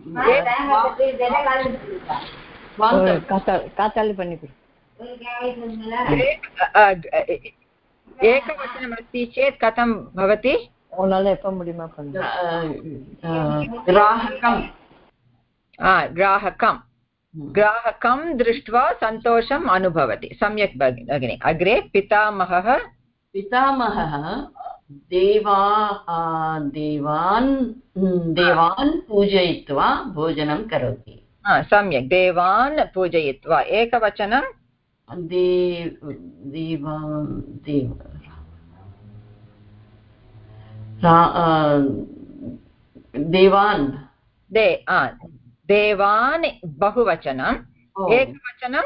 एकवचनमस्ति चेत् कथं भवति ग्राहकं दृष्ट्वा सन्तोषम् अनुभवति सम्यक् भगिनि अग्रे पितामहः पितामहः देवान् पूजयित्वा भोजनं करोति। सम्यक्, देवान् पूजयित्वा। एकवचनं देवान् बहुवचनं, एकवचनं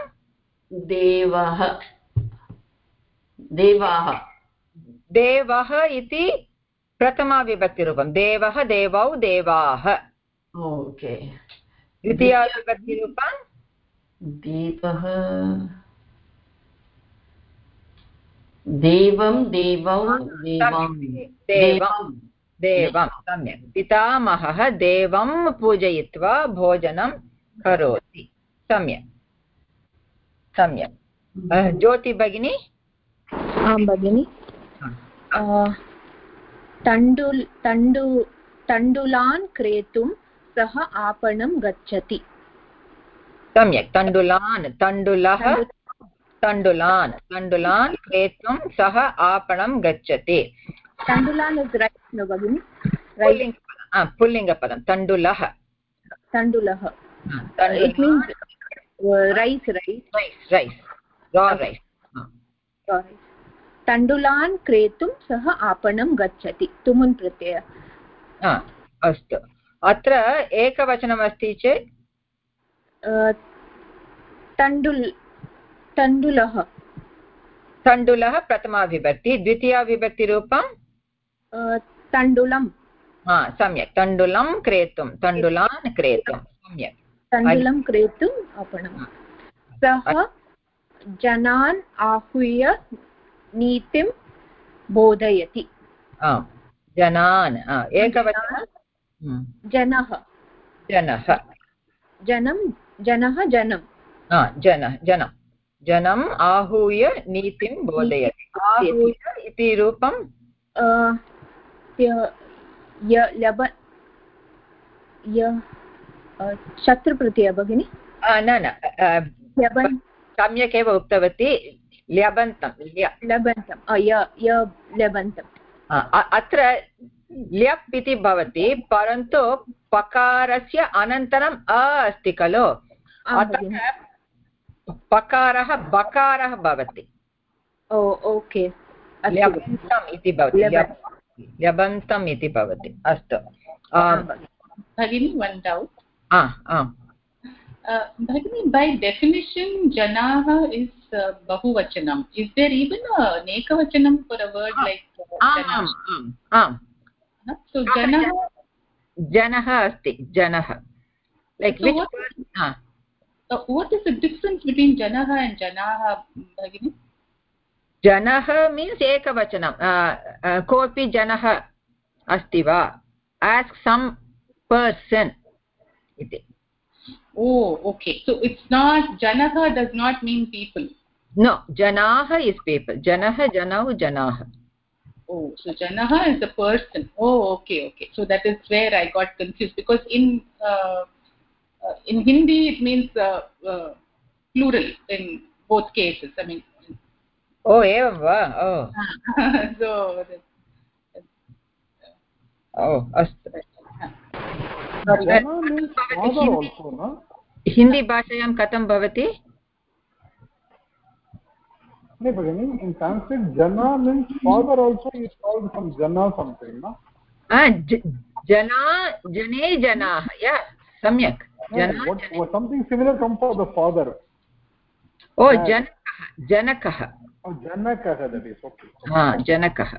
देवः इति प्रथमाविभक्तिरूपं, देवः देवौ देवाः। ओके। द्वितीयाविभक्तिरूपं देवः देवं देवौ देवं। सम्यक्, पितामहः देवं पूजयित्वा भोजनं करोति। सम्यक् सम्यक्। ज्योति भगिनी। आं भगिनि। तण्डुलान् क्रेतुं सः आपणं गच्छति। सम्यक्, तण्डुलान् क्रेतुं सः आपणं गच्छति। तण्डुलान् इस् रैस् न भगिनि? पुल्लिङ्गपदं तण्डुलः। It means rice raw rice. तण्डुलान् क्रेतुं सः आपणं गच्छति। तुमुन् प्रत्यय। अस्तु, अत्र एकवचनमस्ति चेत् तण्डुलः प्रथमाविभक्ति, द्वितीयाविभक्तिरूपं तण्डुलं। सम्यक्, तण्डुलान् क्रेतुं। सम्यक्, तण्डुलं क्रेतुम् आपणं। सः जनान् आहूय नीतिं बोधयति। जनान्, एकवचनं जनम् आहूय नीतिं बोधयति। आहूय इति रूपं शत्रुप्रत्यय भगिनि? न सम्यक् एव उक्तवती। ल्यबन्तम्। अत्र ल्यप् इति भवति, परन्तु पकारस्य अनन्तरम् अ अस्ति खलु, अतः पकारः बकारः भवति। ओके, ल्यबन्तम् इति भवति। अस्तु भगिनी, one doubt. Bhagini, by definition janaha is bahuvachanam. Is there even a nekavachanam for a word like janaha? So janaha asti janaha, like so which what is the difference between janaha and janaha, Bhagini? Janaha means ekavachanam. Kopi janaha asti va, ask some person iti. Oh, okay. So it's not, janaha does not mean people. No, janaha is people. Janaha, janau, janaha. Oh, so janaha is a person. Oh, okay. So that is where I got confused, because in Hindi it means plural in both cases. I mean. Oh, evam va. Oh. So. Oh, astu. Jana means father also, no? Hindi bhashayaं katham bhavati? No, Bhagini, in Sanskrit, Jana means father also is called some Jana something, no? Jana, Jane, Jana. Yeah, samyak. Jana, something similar comes for the father. Oh, Janakah. Oh, Janakah, that is okay. Janakah.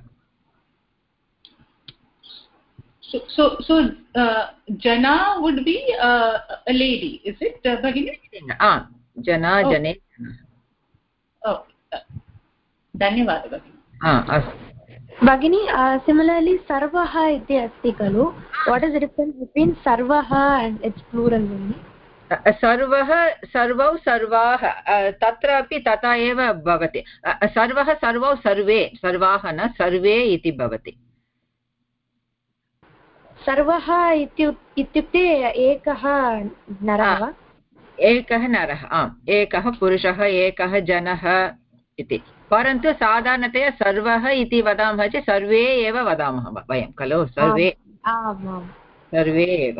So Jana would be a lady, is it, Bhagini? Jana, oh. Jane. Oh, धन्यवादः Bhagini. Bhagini, similarly sarvaha iti asti khalu. What is the difference between sarvaha and its plural? सर्वः सर्वौ सर्वाः तत्र अपि तथा एव भवति. सर्वः सर्वौ सर्वे, सर्वाः न सर्वे इति भवति. सर्वः इत्युक्ते एकः नरः वा? एकः नरः, आम्, एकः पुरुषः, एकः जनः इति. परन्तु साधारणतया सर्वः इति वदामः चेत् सर्वे एव वदामः वयं खलु सर्वे सर्वे एव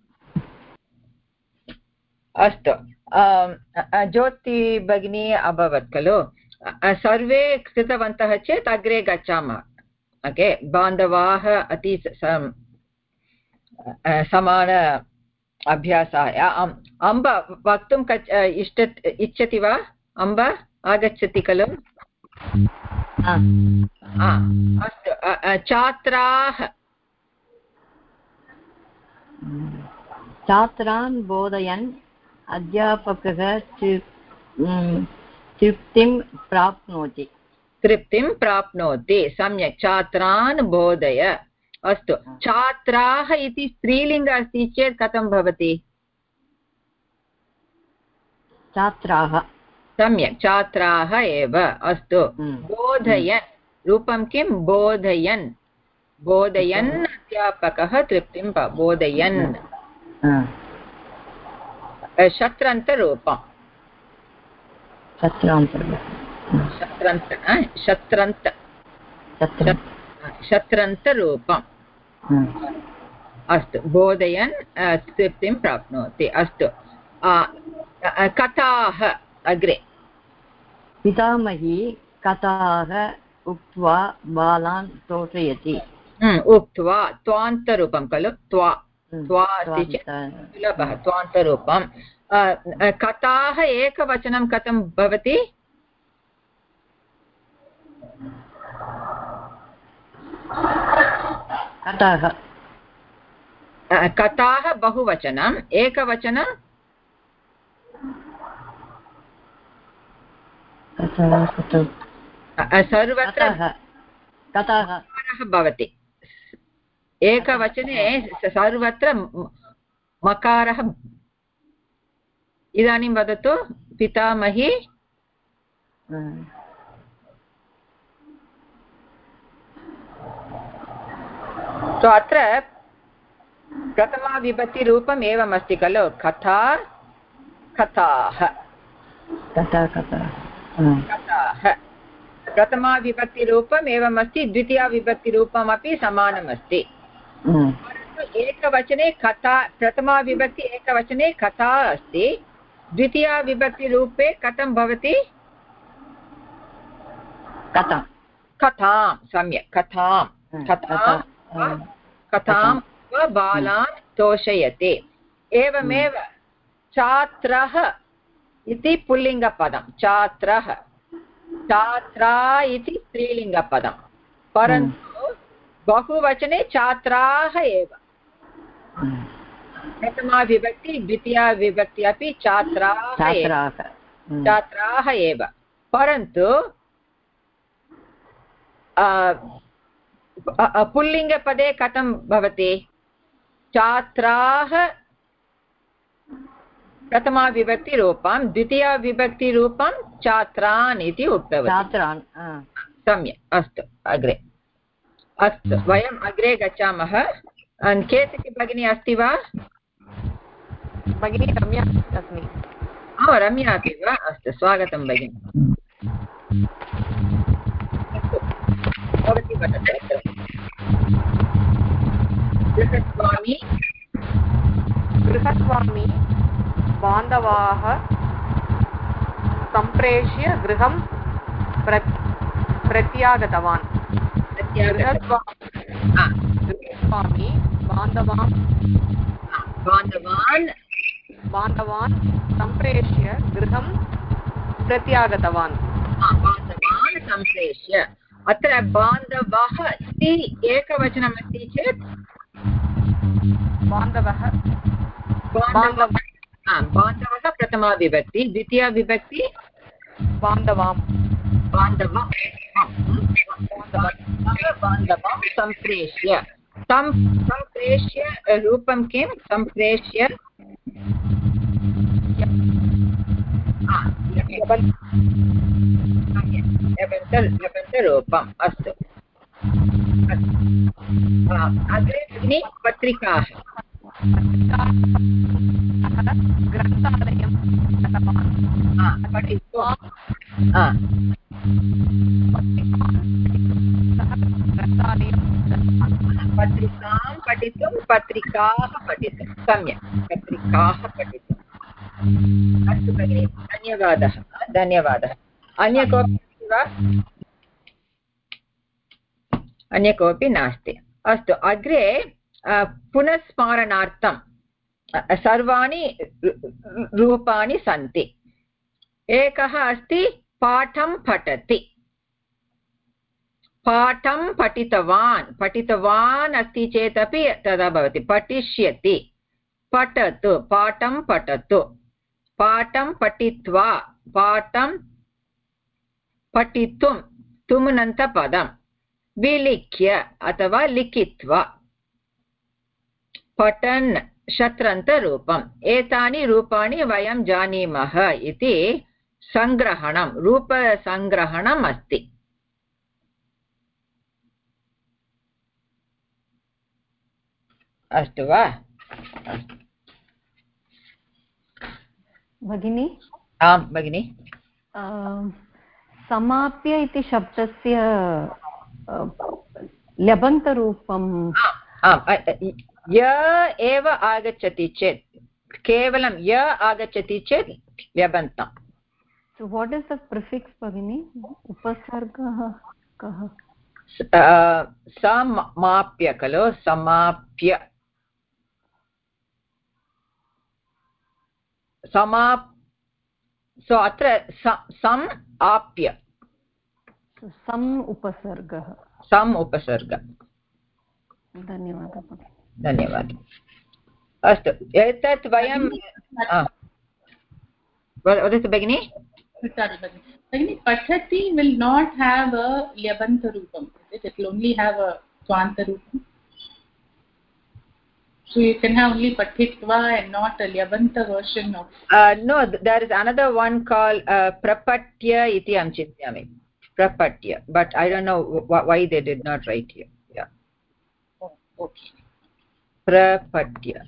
अस्तु ज्योति भगिनी अभवत् खलु सर्वे कृतवन्तः चेत् अग्रे गच्छामः ओके बान्धवाः अति समान अभ्यासः अम्ब वक्तुं इच्छति वा अम्ब आगच्छति खलु अस्तु छात्राः छात्रान् बोधयन् अध्यापकः तृप्तिं प्राप्नोति सम्यक् छात्रान् बोधय अस्तु छात्राः इति स्त्रीलिङ्ग अस्ति चेत् कथं भवति छात्राः सम्यक् छात्राः एव अस्तु बोधयन् रूपं किं बोधयन् बोधयन् अध्यापकः तृप्तिं बोधयन् शत्रन्तरूपं शत्रन्तरूपम् अस्तु बोधयन् तृप्तिं प्राप्नोति अस्तु कथाः अग्रे पितामही कथाः उक्त्वा बालान् तोषयति उक्त्वा त्वान्तरूपं खलु त्वा सुलभः त्वान्तरूपं कथाः एकवचनं कथं भवति कथाः बहुवचनम् एकवचनं सर्वत्र कथाः भवति एकवचने सर्वत्र मकारः इदानीं वदतु पितामही तो अत्र प्रथमाविभक्तिरूपम् एवम् अस्ति खलु कथा कथाः प्रथमाविभक्तिरूपम् एवम् अस्ति द्वितीयाविभक्तिरूपमपि समानम् अस्ति एकवचने कथा प्रथमाविभक्ति एकवचने कथा अस्ति द्वितीयाविभक्तिरूपे कथं भवति कथां सम्यक् कथां बालान् तोषयति एवमेव छात्रः इति पुल्लिङ्गपदं छात्रः छात्रा इति स्त्रीलिङ्गपदं परन्तु बहुवचने छात्राः एव प्रथमा विभक्ति द्वितीया विभक्ति अपि छात्राः एव परन्तु पुल्लिङ्गपदे कथं भवति छात्राः प्रथमा विभक्तिरूपं द्वितीया विभक्तिरूपं छात्रान् इति उक्तवती सम्यक् अस्तु अग्रे अस्तु वयम् अग्रे गच्छामः केतकी भगिनी अस्ति वा भगिनी रम्या अस्मि रम्या अपि वा अस्तु स्वागतं भगिनी भवती वदतु गृहस्वामी बान्धवाः सम्प्रेष्य गृहं प्रत्यागतवान् गृहस्वामी बान्धवान् सम्प्रेष्य गृहं प्रत्यागतवान् सम्प्रेष्य अत्र बान्धवः इति एकवचनमस्ति चेत् बान्धवः प्रथमा विभक्ति द्वितीया विभक्ति बान्धवां सम्प्रेष्य सम्प्रेष्य रूपं किं सम्प्रेष्य रूपम् अस्तु अग्रे भगिनी पत्रिकाः ग्रन्थालयं पत्रिकां पठितुं पत्रिकाः पठितुं सम्यक् पत्रिकाः पठितुम् अस्तु भगिनि धन्यवादः अन्य कोऽपि वा अन्य कोऽपि नास्ति अस्तु अग्रे पुनस्स्मारणार्थं सर्वाणि रूपाणि सन्ति एकः अस्ति पाठं पठति पाठं पठितवान् अस्ति चेदपि तदा भवति पठिष्यति पठतु पाठं पठतु पाठं पठित्वा पाठं पठितुं तुमुनन्तपदं विलिख्य अथवा लिखित्वा पठन् शत्रन्तरूपम् एतानि रूपाणि वयं जानीमः इति सङ्ग्रहणं रूपसङ्ग्रहणम् अस्ति अस्तु वा भगिनी आं भगिनि समाप्य इति शब्दस्य ल्यबन्तरूपं य एव आगच्छति चेत् केवलं य आगच्छति चेत् ल्यबन्तम् So what is the prefix भगिनी उपसर्गः कः समाप्य खलु समाप्य सो अत्र सम् आप्य सम् उपसर्गः धन्यवादः अस्तु एतत् वयं वदतु भगिनि भगिनि पठति will not have a lyabanta roopam it will only have a twanta roopam so you can have only patitva and not a lyabanta version of no there is another one called prapatya iti am chintayami prapatya but I don't know why they did not write here yeah okay prapatya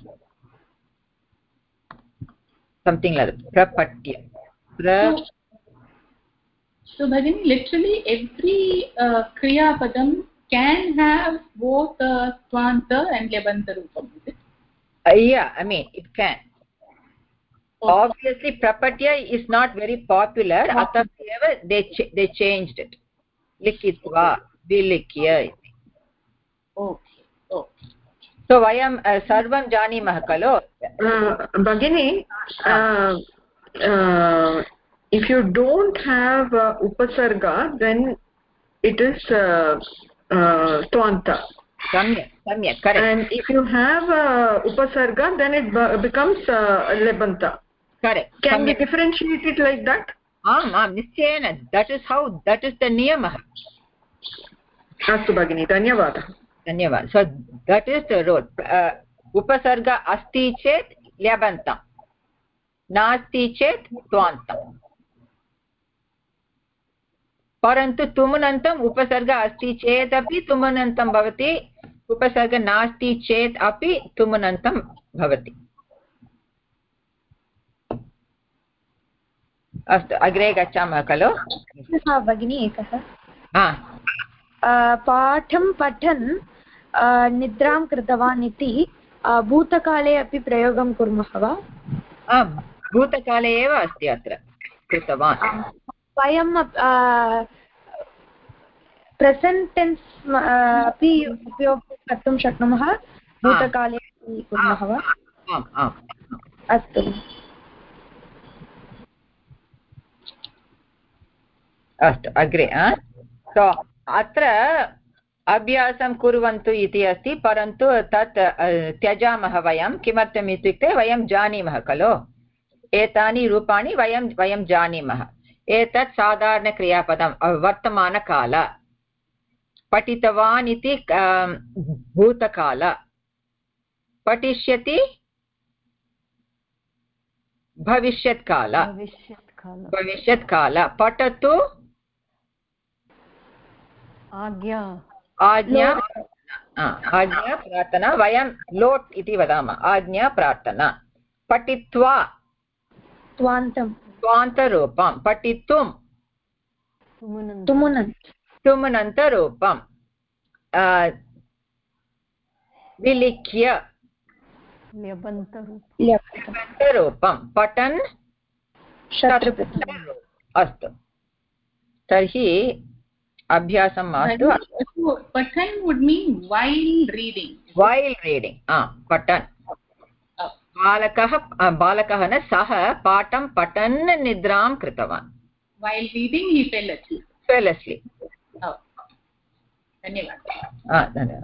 something like that prapatya so Bhagini, literally every kriya padam can have both twanta and lyabanta roopam is it yeah I mean it can obviously prapatya is not very popular ataveva they changed it likitva vilikya okay so vayam sarvam janimah khalo Bhagini if you don't have upasarga then it is twanta samyak correct and if you have upasarga then it becomes lebanta correct can we differentiate it like that nischayena that is the niyamah astu bagini dhanyawad so that is the rule upasarga asti chet lyabantam नास्ति चेत् त्वान्तम् परन्तु तुमुनन्तम् उपसर्ग अस्ति चेदपि तुमुनन्तं भवति उपसर्ग नास्ति चेत् अपि तुमुनन्तं भवति अस्तु अग्रे गच्छामः खलु भगिनी एकः पाठं पठन् निद्रां कृतवान् इति भूतकाले अपि प्रयोगं कुर्मः वा भूतकाले एव अस्ति अत्र कृतवान् वयं प्रेसेण्ट् टेन्स् अपि उपयोगं कर्तुं शक्नुमः भूतकाले कुर्मः वा अस्तु अग्रे सो अत्र अभ्यासं कुर्वन्तु इति अस्ति परन्तु तत् त्यजामः वयं किमर्थम् इत्युक्ते वयं जानीमः खलु एतानि रूपाणि वयं जानीमः एतत् साधारणक्रियापदं वर्तमानकाल पठितवान् इति भूतकाल पठिष्यति भविष्यत्काल पठतु आज्ञा प्रार्थना वयं लोट् इति वदामः आज्ञा प्रार्थना पठित्वा त्वान्तरूपं पठितुं तुमुनन्तरूपं विलिख्य ल्यबन्तरूपं पठन् अस्तु तर्हि अभ्यासं मास्तु पठन् would mean while reading पठन् बालकः न सः पाठं पठन् निद्रां कृतवान् while reading he fell asleep धन्यवादः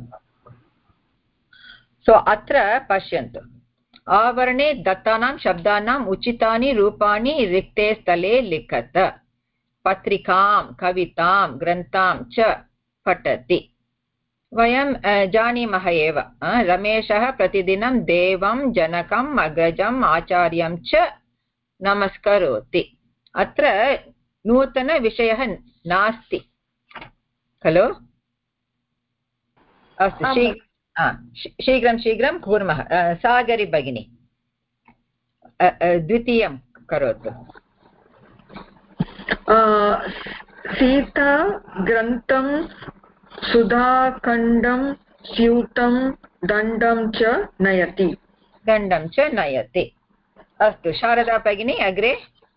सो अत्र पश्यन्तु आवरणे दत्तानां शब्दानाम् उचितानि रूपाणि रिक्ते स्थले लिखत पत्रिकां कवितां ग्रन्थां च पठति वयं जानीमः एव रमेशः प्रतिदिनं देवं जनकम् अग्रजम् आचार्यं च नमस्करोति अत्र नूतनविषयः नास्ति खलु अस्तु शीघ्रं कुर्मः सागरि भगिनी द्वितीयं करोतु सीता ग्रन्थं सुधाखण्डं स्यूतं दण्डं च नयति अस्तु शारदा भगिनी अग्रे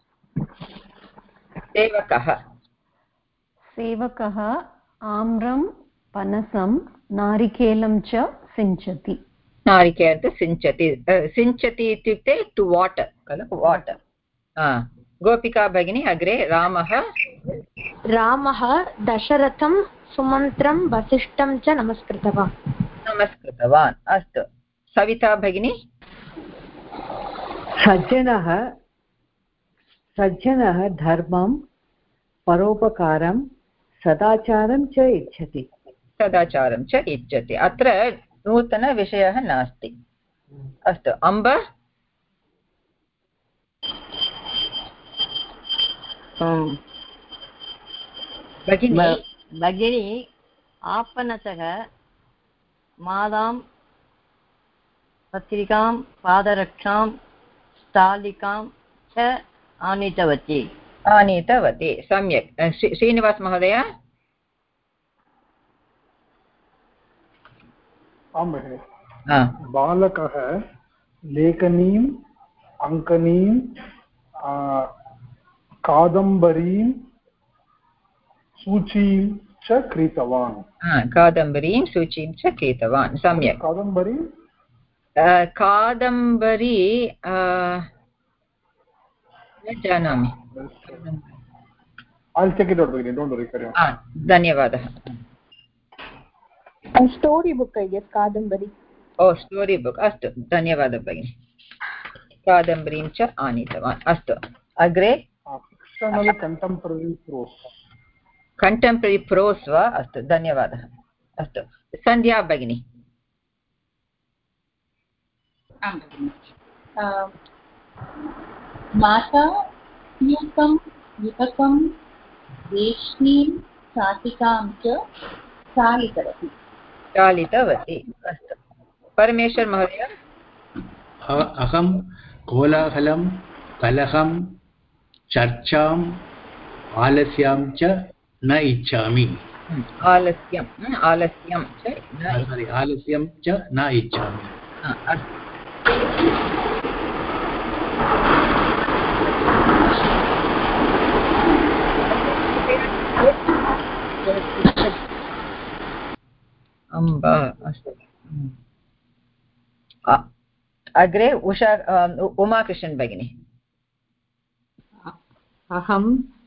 सेवकः आम्रं पनसं नारिकेलं च सिञ्चति सिञ्चति इत्युक्ते टु वाटर् खलु वाटर् गोपिका भगिनी अग्रे रामः दशरथं सुमन्त्रं वसिष्ठं च नमस्कृतवान् अस्तु सविता भगिनी सज्जनः धर्मं परोपकारं सदाचारं च इच्छति अत्र नूतनविषयः नास्ति अस्तु अम्ब भगिनी आपणतः मालां पत्रिकां पादरक्षां स्थालिकां च आनीतवती सम्यक् श्रीनिवास महोदय आं भगिनि बालकः लेखनीम् अङ्कनीं कादम्बरीं सूचीं च क्रीतवान् सम्यक् कादम्बरी न जानामि धन्यवादः story book I guess Kadambari story book अस्तु धन्यवादः भगिनि कादम्बरीं च आनीतवान् अस्तु अग्रे कण्टेम्पररि प्रोस् वा अस्तु धन्यवादः अस्तु सन्ध्या भगिनी माता स्यूतं युतकं रेश्मीं शाटिकां च चालितवती अस्तु परमेश्वर महोदय अहं कोलाहलं कलहं चर्चाम् आलस्यं च न इच्छामि आलस्यं च न इच्छामि अम्ब अस्तु अग्रे उषा उमाकृष्णन् भगिनी अहं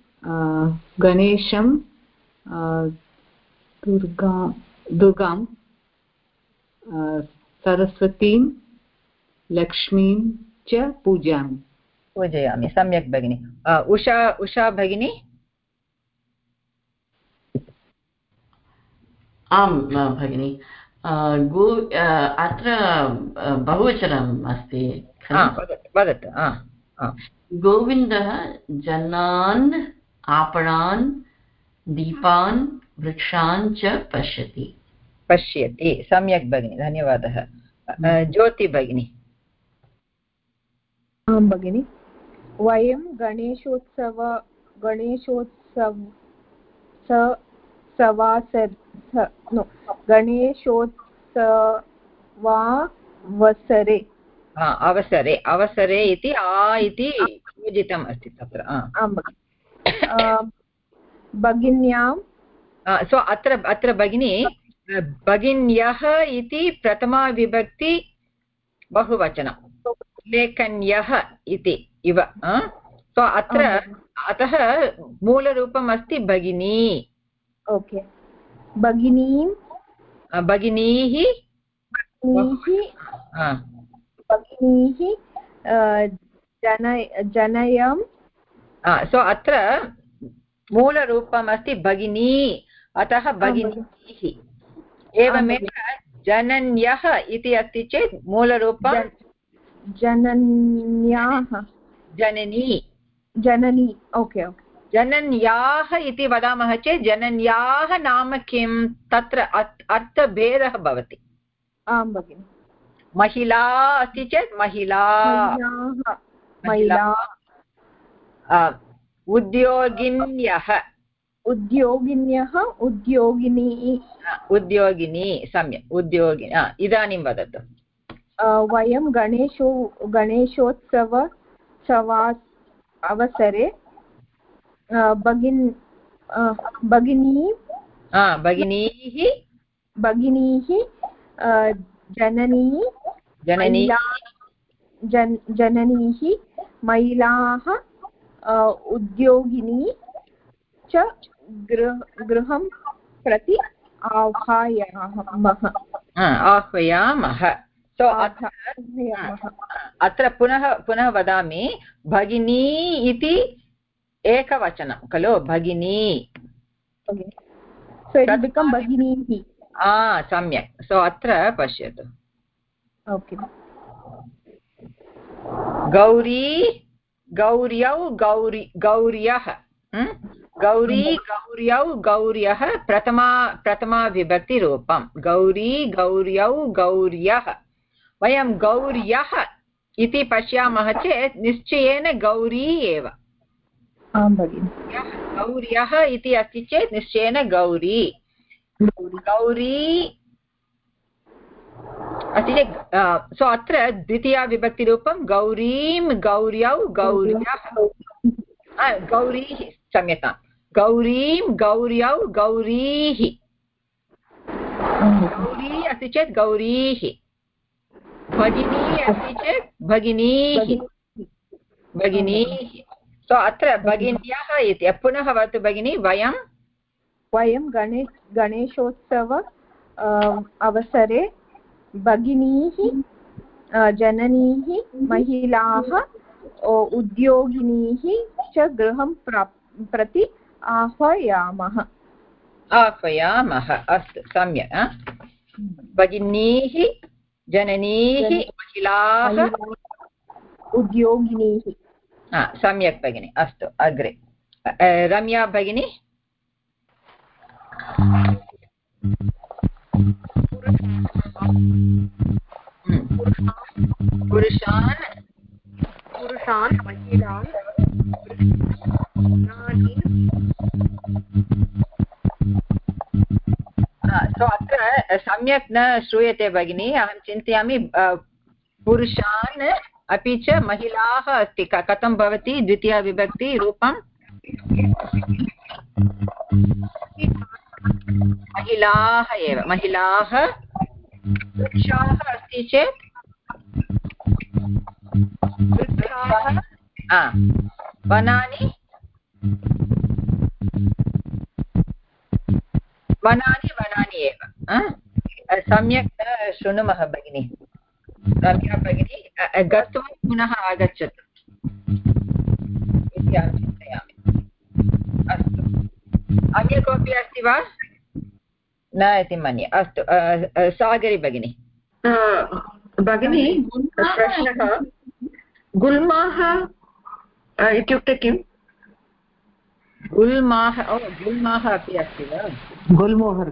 गणेशं दुर्गां सरस्वतीं लक्ष्मीं च पूजयामि सम्यक् भगिनि उषा भगिनी आं भगिनि अत्र बहुवचनम् अस्ति वदतु गोविन्दः जनान् आपणान् दीपान् वृक्षान् च पश्यति सम्यक् भगिनि धन्यवादः ज्योति भगिनी आं भगिनि वयं गणेशोत्सव गणेशोत्सवावसरे अवसरे अवसरे इति आ इति योजितम् अस्ति तत्र भगिन्यां सो अत्र भगिनी भगिन्यः इति प्रथमा विभक्ति बहुवचनं लेखन्यः इति इव सो अत्र अतः मूलरूपम् अस्ति भगिनी ओके भगिनीं भगिनीः जनयं सो अत्र मूलरूपम् अस्ति भगिनी अतः भगिनीः एवमेव जनन्यः इति अस्ति चेत् मूलरूपं जनन्याः जननी ओके ओके जनन्याः इति वदामः चेत् जनन्याः नाम किं तत्र अर्थभेदः भवति आं भगिनि महिला अस्ति चेत् महिला उद्योगिन्यः उद्योगिन्यः उद्योगिनी सम्यक् उद्योगिनी इदानीं वदतु वयं गणेशोत्सव अवसरे भगिनीः जननीः महिलाः उद्योगिनी च गृहं प्रति आह्वयामः सो अत्र पुनः वदामि भगिनी इति एकवचनं खलु भगिनी भगिनीः सम्यक् सो अत्र पश्यतु ओके गौरी गौर्यौ गौर्यः गौरी गौर्यौ गौर्यः प्रथमा विभक्तिरूपं गौरी गौर्यौ गौर्यः वयं गौर्यः इति पश्यामः चेत् निश्चयेन गौरी एव गौर्यः इति अस्ति चेत् निश्चयेन गौरी अस्ति चेत् सो अत्र द्वितीया विभक्तिरूपं गौरीं गौर्यौ गौर्यः गौरीः क्षम्यतां गौरीं गौर्यौ गौरीः गौरी अस्ति चेत् गौरीः भगिनी अस्ति चेत् भगिनीः सो अत्र भगिन्यः इति पुनः वदतु भगिनी वयं गणेशोत्सव अवसरे भगिनीः जननीः महिलाः उद्योगिनीः च गृहं प्रति आह्वयामः अस्तु सम्यक् भगिनीः जननीः महिलाः उद्योगिनीः सम्यक् भगिनि अस्तु अग्रे रम्या भगिनी पुरुषान् महिलान् सो अत्र सम्यक् न श्रूयते भगिनी अहं चिन्तयामि पुरुषान् अपि च महिलाः अस्ति कथं भवति द्वितीया विभक्ति रूपं महिलाः एव महिलाः वृक्षाः अस्ति चेत् वनानि एव सम्यक् न शृणुमः भगिनी रम्या भगिनी गत्वा पुनः आगच्छतु इति अहं चिन्तयामि अस्तु अन्य कोऽपि अस्ति वा न इति मन्ये अस्तु सागरी भगिनी भगिनी प्रश्नः गुल्माः इत्युक्ते किम् गुल्माः गुल्माः अपि अस्ति वा गुल्मोहर्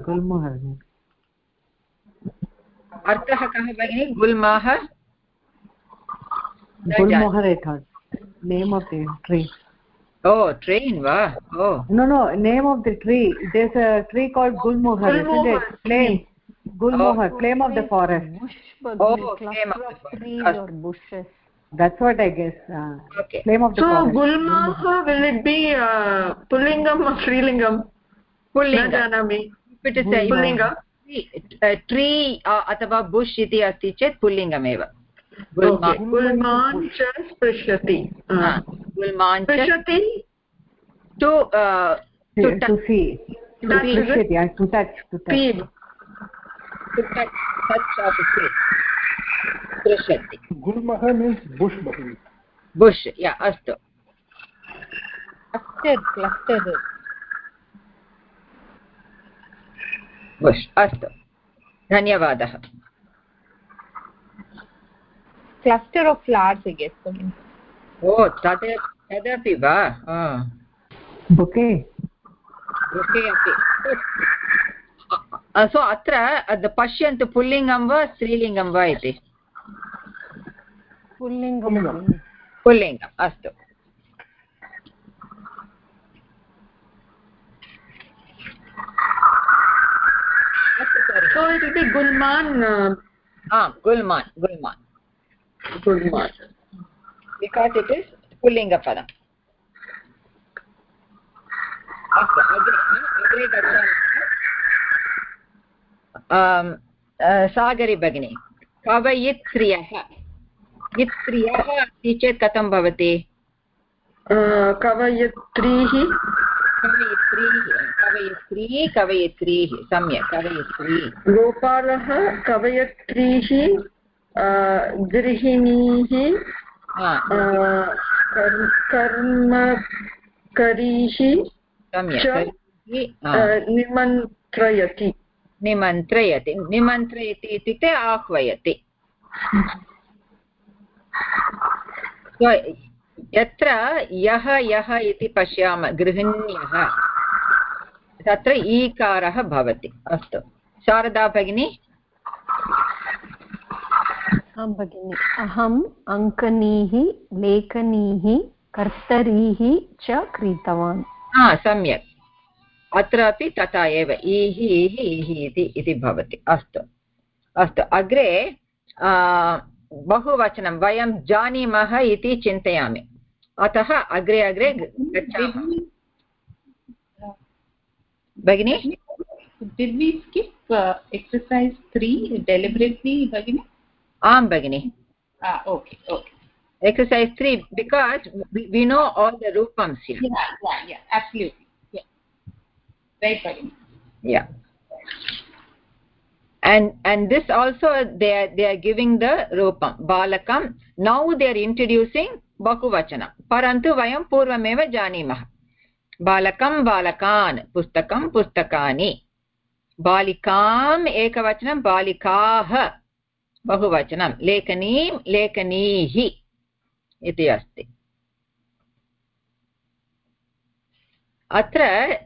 अर्थः कः भगिनी गुल्माः gulmohar name of the tree Oh, train, va? Oh. No, name of the tree. There's a tree called Gulmohar, isn't it? Flame. Gulmohar, flame of the forest. Bush, Oh, flame of trees or bushes. That's what I guess. Okay. Flame of the forest. So Gulmaha, will it be Pullingam or Strilingam? Pullingam. न जानामि. If it is a tree अथवा bush इति अस्ति चेत् पुल्लिङ्गमेव. गुल्मान् च स्पृशति. गुल्मान् स्पृशति to see. To touch. Feel. To touch or to see. Prishati. Gulmaha means bush, Bhagini. Bush, yeah, astu. Clustered. Bush, astu. धन्यवादः. Cluster of flowers, I guess. Oh, तदपि वा? Bouquet. अपि. So अत्र पश्यन्तु पुल्लिङ्गं वा स्त्रीलिङ्गं वा इति? पुल्लिङ्गम् अस्तु. So it will be Gulman. Gulman. Because it is pullinga padam. अस्तु अग्रे गच्छामः. सागरी भगिनी, कवयित्र्यः अस्ति चेत् कथं भवति? कवयित्रीः सम्यक्. कवयित्री. गोपालः कवयित्रीः गृहिणीः कर्मकरीः निमन्त्रयति इत्युक्ते आह्वयति. यत्र यः इति पश्यामः गृहिण्यः तत्र ईकारः भवति. अस्तु शारदा भगिनी. आं भगिनि, अहम् अङ्कनीः लेखनीः कर्तरीः च क्रीतवान्. सम्यक्. अत्रापि तथा एव ईः इति भवति. अस्तु अग्रे बहुवचनं वयं जानीमः इति चिन्तयामि. अतः अग्रे गच्छामः. भगिनी, did we skip exercise 3 deliberately, Bhagini? आं भगिनी. Okay. Exercise 3, because we know all the rupams here. Yeah, absolutely. Yeah. Right, Bhagini. Yeah. And this also they are giving the rupam balakam. Now they are introducing bahuvachanam. Parantu vayam purvameva janimah. Balakam balakan, pustakam pustakani. Balikam ekavachanam balikaah. बहुवचनं लेखनीं लेखनीः इति अस्ति. अत्र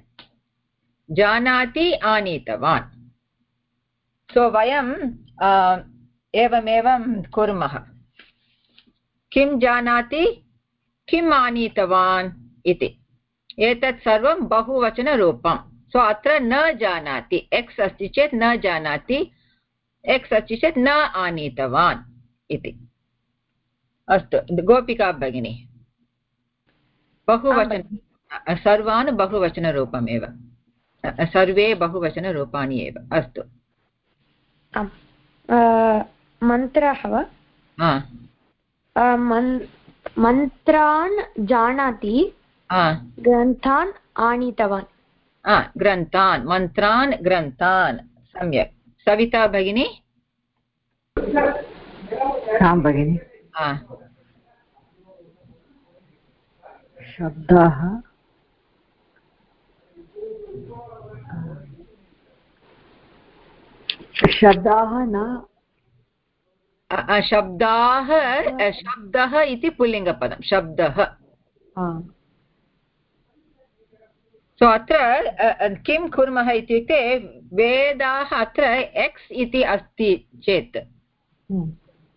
जानाति आनीतवान्. सो वयं एवमेवं कुर्मः. किं जानाति किम् आनीतवान् इति. एतत् सर्वं बहुवचनरूपं. सो अत्र न जानाति एक्स् अस्ति चेत् न जानाति, एक्स् अस्ति चेत् न आनीतवान् इति. अस्तु गोपिका भगिनी, बहुवचन सर्वान् बहुवचनरूपमेव, सर्वे बहुवचनरूपाणि एव. अस्तु मन्त्रः वा? मन्त्रान् जानाति ग्रन्थान् आनीतवान्. ग्रन्थान् मन्त्रान् ग्रन्थान्. सम्यक्. सविता भगिनी. आं भगिनि. शब्दाः न शब्दः इति पुल्लिङ्गपदं शब्दः. सो अत्र किं कुर्मः इत्युक्ते वेदाः अत्र एक्स् इति अस्ति चेत्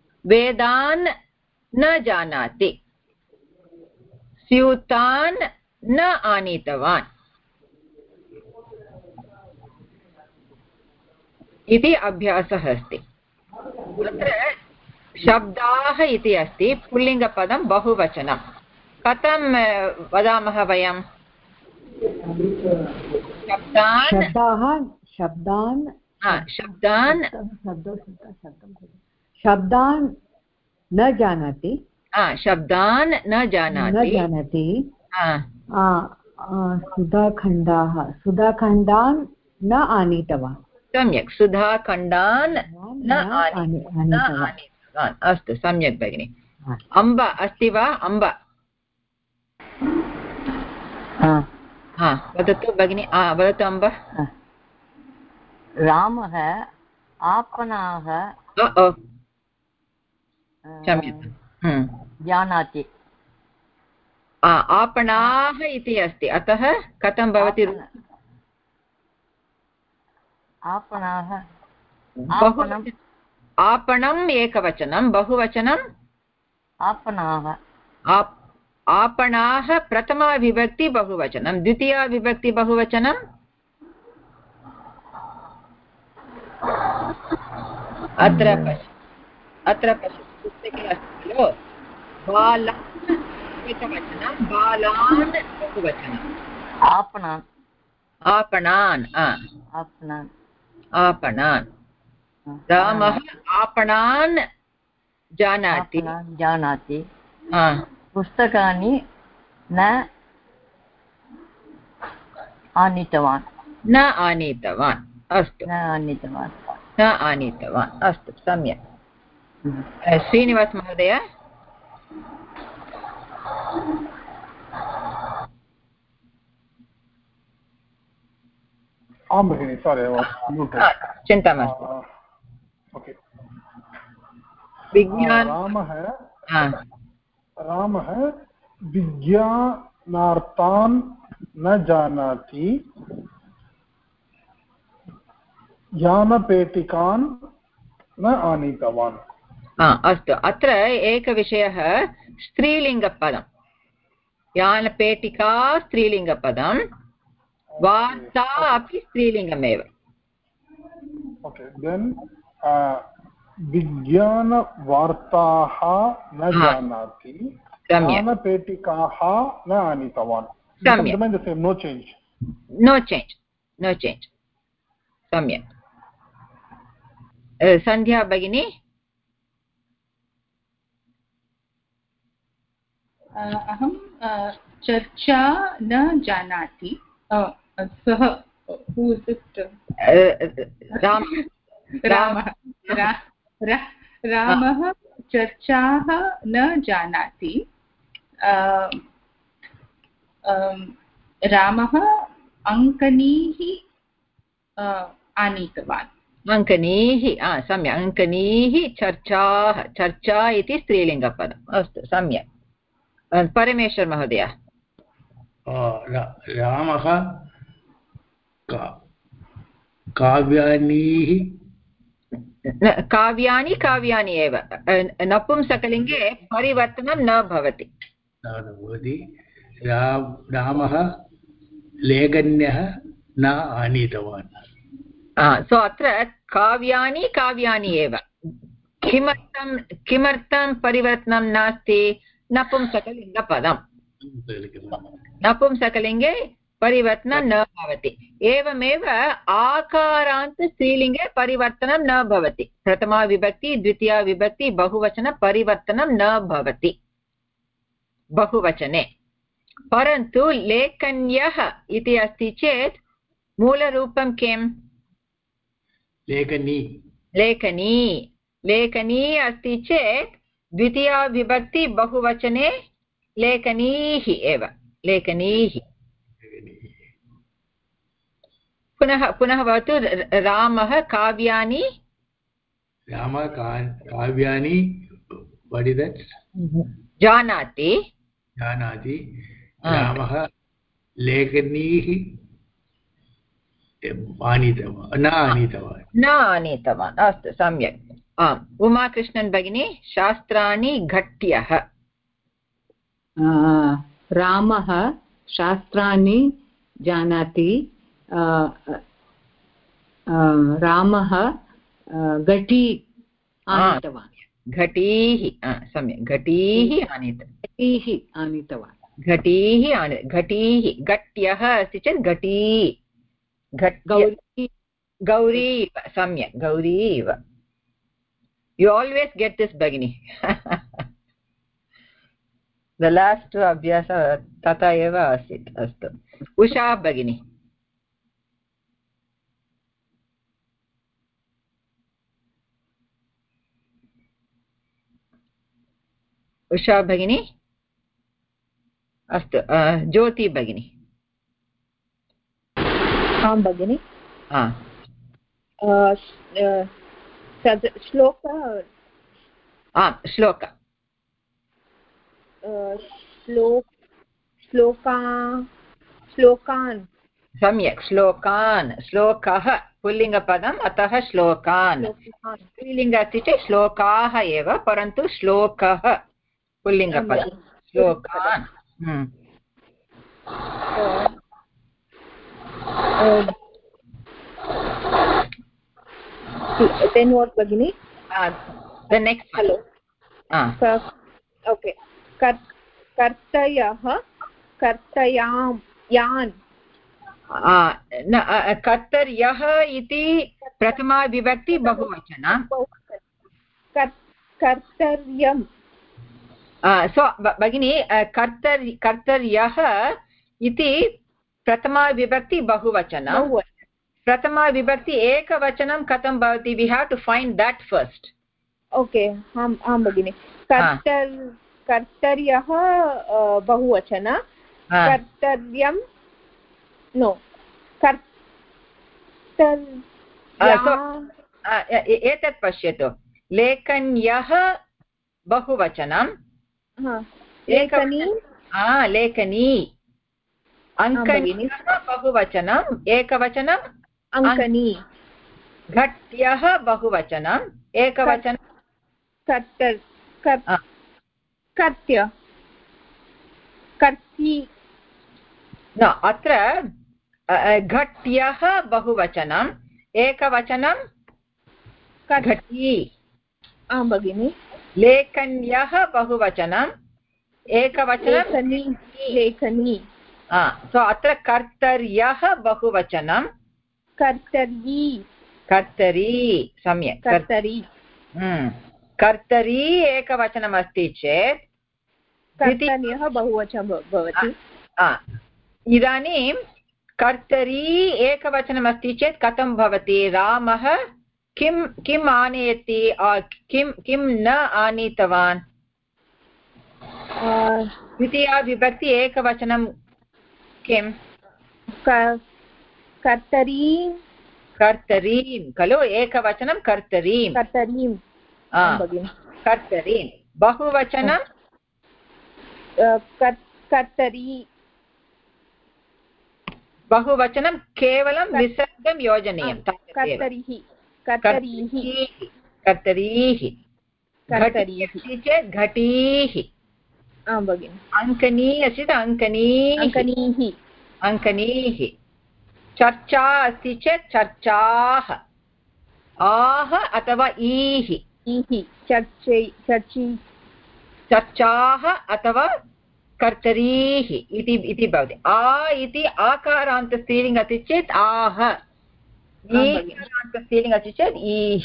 वेदान् न जानाति, स्यूतान् न आनीतवान् इति अभ्यासः अस्ति। अत्र शब्दाः इति अस्ति, पुल्लिङ्गपदं बहुवचनं। कथं वदामः वयं? शब्दान् न जानाति, शब्दान् न जानाति, सुधाखण्डान् न आनीतवान्। सम्यक्, सुधाखण्डान् न आनीतवान्। अस्तु, सम्यक् भगिनि। अम्ब अस्ति वा? अम्ब वदतु भगिनि, वदतु अम्ब। रामः आपणाः जानाति। आपणाः इति अस्ति, अतः कथं भवति? आपणाः, आपणम् एकवचनं, बहुवचनं आपणाः। आपणाः प्रथमा विभक्ति बहुवचनं, द्वितीया विभक्ति बहुवचनं अत्र पुस्तके अस्ति खलु, बालान् एकवचनं, बालान् बहुवचनं, आपणान्। रामः आपणान् जानाति। पुस्तकानि न आनीतवान्। अस्तु, न आनीतवान्। अस्तु, सम्यक्। श्रीनिवास महोदय। आं भगिनि, सारी चिन्ता मास्तु। रामः विज्ञानार्थान् न जानाति, यानपेटिकान् न आनीतवान्। अस्तु, अत्र एकविषयः, स्त्रीलिङ्गपदं, यानपेटिका स्त्रीलिङ्गपदं, वार्ता अपि स्त्रीलिङ्गमेव। विज्ञानवार्ताः न जानाति, यानपेटिकाः न आनीतवान्। No change. सम्यक्। सन्ध्या भगिनी। अहं चर्चा न जानाति। सः रामः चर्चाः न जानाति। रामः अङ्कनीः आनीतवान्। सम्यक्, अङ्कनीः चर्चाः, चर्चा इति स्त्रीलिङ्गपदम्। अस्तु, सम्यक्। परमेश्वर महोदय। रामः काव्यानि एव, नपुंसकलिङ्गे परिवर्तनं न भवति। रामः लेखन्यः न आनीतवान्। सो अत्र काव्यानि एव। किमर्थं परिवर्तनं नास्ति? नपुंसकलिङ्गपदम्, नपुंसकलिङ्गे परिवर्तनं न भवति। एवमेव आकारान्त स्त्रीलिङ्गे परिवर्तनं न भवति। प्रथमा विभक्ति, द्वितीया विभक्ति, बहुवचन परिवर्तनं न भवति बहुवचने। परन्तु लेखन्यः इति अस्ति चेत् मूलरूपं किम्? लेखनी अस्ति चेत् द्वितीया विभक्ति बहुवचने लेखनीः एव, लेखनीः। पुनः भवतु, रामः काव्यानि जानाति। रामः लेखनीः न आनीतवान्। अस्तु, सम्यक्। आम्, उमाकृष्णन् भगिनी। शास्त्राणि घट्यः। रामः शास्त्राणि जानाति रामः घटी आनीतवान् घटीः सम्यक् घटीः आनीतवान् घटीः घट्यः अस्ति चेत् घटी गौरी सम्यक् गौरी इव you always get this bagini the last abhyasa tata eva asit astu usha bagini usha bagini अस्तु ज्योति भगिनी आं भगिनि श्लोकान् सम्यक् श्लोकः पुल्लिङ्गपदम् अतः श्लोकान् स्त्रीलिङ्ग अस्ति चेत् श्लोकाः एव परन्तु श्लोकः पुल्लिङ्गपदं श्लोकान् then what bagini the next hello okay kartayah kartayam yan कर्तर्यः इति प्रथमा विभक्ति बहुवचनं कर्तर्यं so भगिनी कर्तर्यः इति प्रथमा विभक्ति बहुवचनं प्रथमा विभक्ति एकवचनं कथं भवति we have to find that first okay आं भगिनी कर्तर्यः बहुवचन कर्तर्यं no एतत् पश्यतु लेखन्यः बहुवचनं लेखनी अङ्कन्यः बहुवचनं एकवचनं अङ्कनी घट्यः बहुवचनं एकवचनं कर्ती न अत्र घट्यः बहुवचनम् एकवचनं घटी आं भगिनि लेखन्यः बहुवचनम् एकवचनं लेखनी सो अत्र कर्तर्यः बहुवचनं कर्तरी सम्यक् कर्तरी एकवचनमस्ति चेत् कर्तर्यः बहुवचनं भवति इदानीं कर्तरी एकवचनमस्ति चेत् कथं भवति रामः किम् आनयति किं न आनीतवान् द्वितीया विभक्ति एकवचनं किं कर्तरीं खलु एकवचनं कर्तरीं बहुवचनं कर्तरी बहुवचनं केवलं विसर्गं योजनीयं कर्तरीः चेत् घटीः आं भगिनि अङ्कनी अस्ति चेत् अङ्कनीः चर्चा अस्ति चेत् चर्चाः आह अथवा ईः चर्चाः अथवा कर्तरीः इति भवति आ इति आकारान्त स्त्रीलिङ्ग अस्ति चेत् आह ईकारान्त स्त्रीलिङ्ग अस्ति चेत् ईः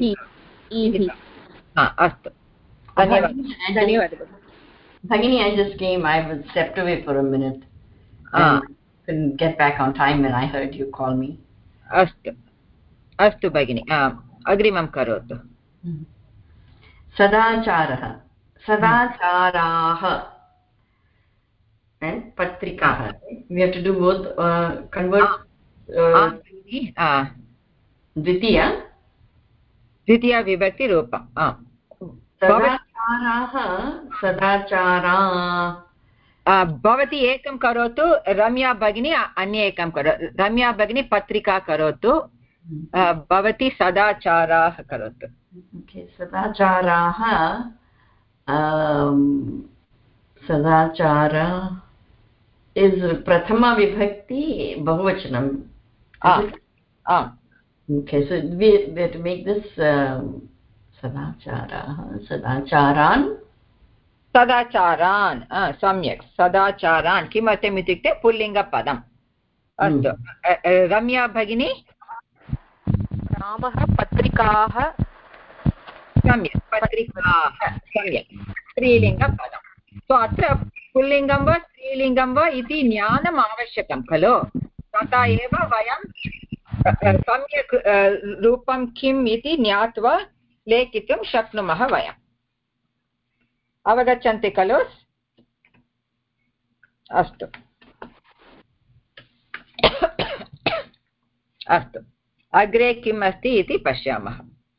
अस्तु धन्यवादः Bhagini, I just came. I was stepped away for a minute. Couldn't get back on time when I heard you call me. अस्तु भगिनि अग्रिमं करोतु सदाचारः सदाचाराः and patrikaah. We have to do both convert द्वितीया विभक्ति रूपं सदाचारा भवती एकं करोतु रम्या भगिनी अन्य एकं करोतु रम्या भगिनी पत्रिका करोतु भवती सदाचाराः करोतु सदाचाराः सदाचार is prathama vibhakti bahuvachanam. Okay, so we have to make this sadacharan. सम्यक् सदाचारान् किमर्थम् इत्युक्ते पुल्लिङ्गपदम् अस्तु रम्या भगिनी रामः पत्रिकाः सम्यक् पत्रिकाः सम्यक् स्त्रीलिङ्गपदम् सो अत्र पुल्लिङ्गं वा स्त्रीलिङ्गं वा इति ज्ञानम् आवश्यकं खलु तथा एव वयं सम्यक् रूपं किम् इति ज्ञात्वा लेखितुं शक्नुमः वयम् अवगच्छन्ति खलु अस्तु अस्तु अग्रे किम् अस्ति इति पश्यामः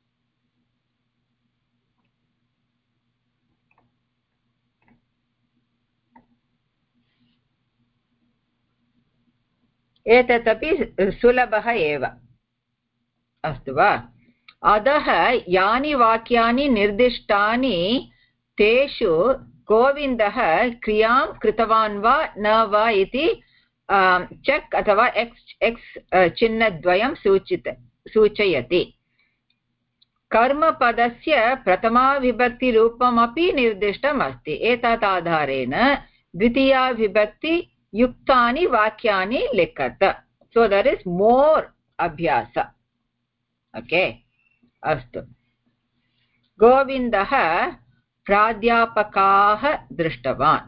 एतदपि सुलभः एव अस्तु वा अधः यानि वाक्यानि निर्दिष्टानि तेषु गोविन्दः क्रियां कृतवान् वा न वा इति चेक् अथवा एक्स् चिह्नद्वयं सूचयति कर्मपदस्य प्रथमाविभक्तिरूपमपि निर्दिष्टम् अस्ति एतत् आधारेण द्वितीयाविभक्तियुक्तानि वाक्यानि लिखत सो देर् इस् मोर् अभ्यास ओके अस्तु गोविन्दः प्राध्यापकाः दृष्टवान्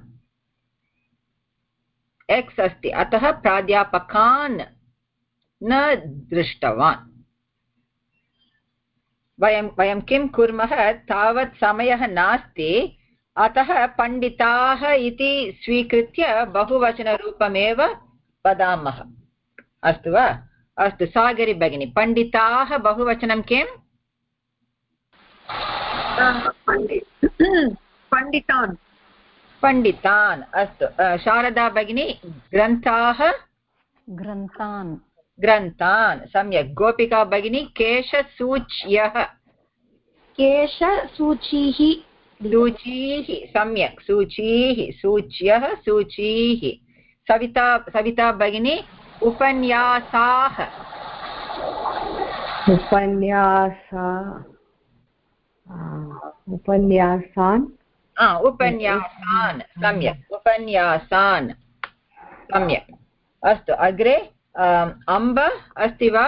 एक्स् अस्ति अतः प्राध्यापकान् न दृष्टवान् वयं किं कुर्मः तावत् समयः नास्ति अतः पण्डिताः इति स्वीकृत्य बहुवचनरूपमेव वदामः अस्तु वा अस्तु सागरी भगिनी पण्डिताः बहुवचनं किम् पण्डितान् पण्डितान् अस्तु शारदा भगिनी ग्रन्थाः ग्रन्थान् सम्यक् गोपिका भगिनी केशसूच्यः केशसूचीः सूचीः सम्यक् सूचीः सूच्यः सूचीः सविता भगिनी उपन्यासाः उपन्यासान् सम्यक् उपन्यासान् सम्यक् अस्तु अग्रे अम्ब अस्ति वा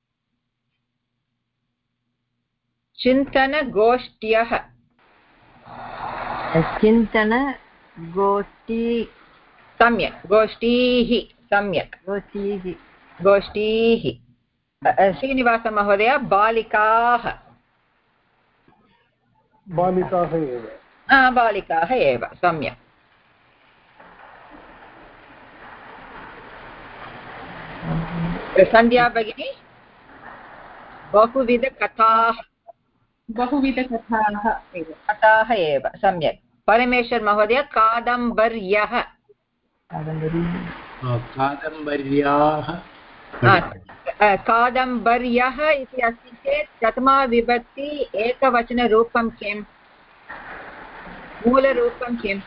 चिन्तनगोष्ठ्यः सम्यक् गोष्ठीः सम्यक् गोष्ठीः श्रीनिवासमहोदय बालिकाः बालिकाः एव सम्यक् सन्ध्या भगिनी बहुविधकथाः एव सम्यक् परमेश्वर महोदय कादम्बर्यः कादम्बर्यः इति अस्ति चेत् प्रथमा विभक्ति एकवचनरूपं किम् मूलरूपं किम्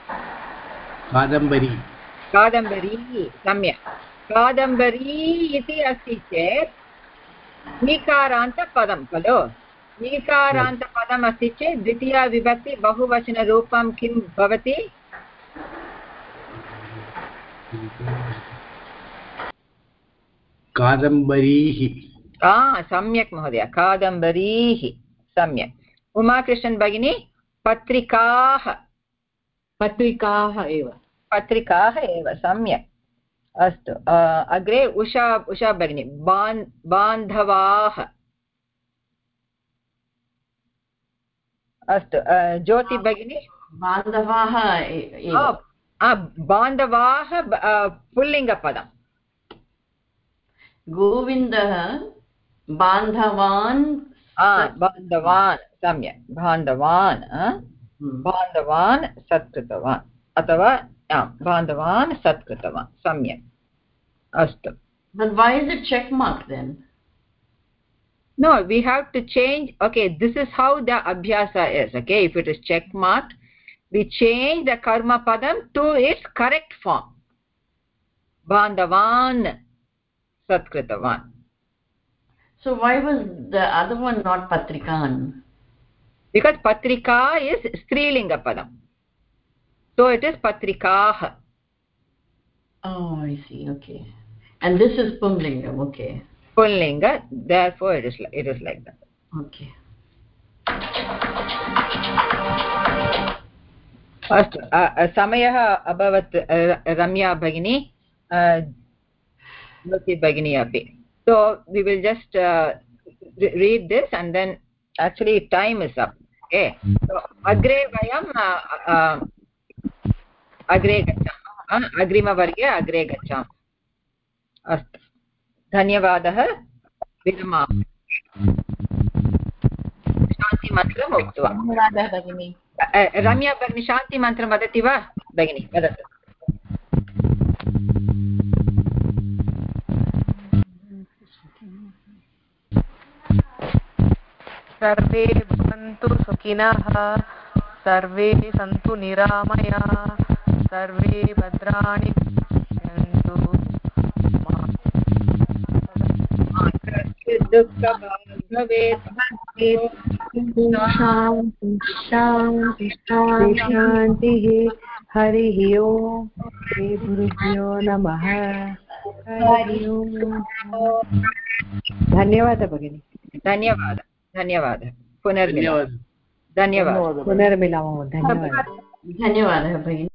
कादम्बरी सम्यक् कादम्बरी इति अस्ति चेत् ईकारान्तपदं खलु ईकारान्तपदम् अस्ति चेत् द्वितीया विभक्ति बहुवचनरूपं किं भवति कादम्बरीः सम्यक् महोदय कादम्बरीः सम्यक् उमाकृष्णन् भगिनी पत्रिकाः एव सम्यक् अस्तु अग्रे उषा भगिनी बान्धवाः अस्तु ज्योति भगिनी बान्धवाः पुल्लिङ्गपदम् गोविन्दः बान्धवान् सम्यक् बान्धवान् सत्कृतवान् अथवा बान्धवान् सत्कृतवान् सम्यक् अस्तु But why is it check mark then? No, we have to change. Okay, this is how the abhyasa is. Okay, if it is check marked, we change the karma padam to its correct form. बान्धवान् सत्कृतवान्. So why was the other one not patrikan? Because patrika is strilinga padam, so it is patrikaah. Oh, I see. Okay. And this is pumlingam. Okay. Pullinga, therefore it is like that. Okay. अस्तु, समयः अभवत् रम्या भगिनी, ज्योति भगिनी अपि. So we will just read this and then actually time is up. Okay. So agre vayam agre gachamah, अग्रिमवर्गे अग्रे गच्छामः. अस्तु, धन्यवादः. विरमामः. शान्तिमन्त्रम् उक्त्वा. धन्यवादः भगिनी. रम्या भगिनी शान्तिमन्त्रं वदति वा भगिनी? वदतु. सर्वे भवन्तु सुखिनः, सर्वे सन्तु निरामयाः, सर्वे भद्राणि पश्यन्तु, शान्तिः. हरिः ओम्. श्री गुरुभ्यो नमः. हरिः ओम्. धन्यवादः भगिनी. धन्यवादः. धन्यवादः. पुनर्मिलामः. धन्यवादः. पुनर्मिलामः. धन्यवादः. धन्यवादः भगिनी.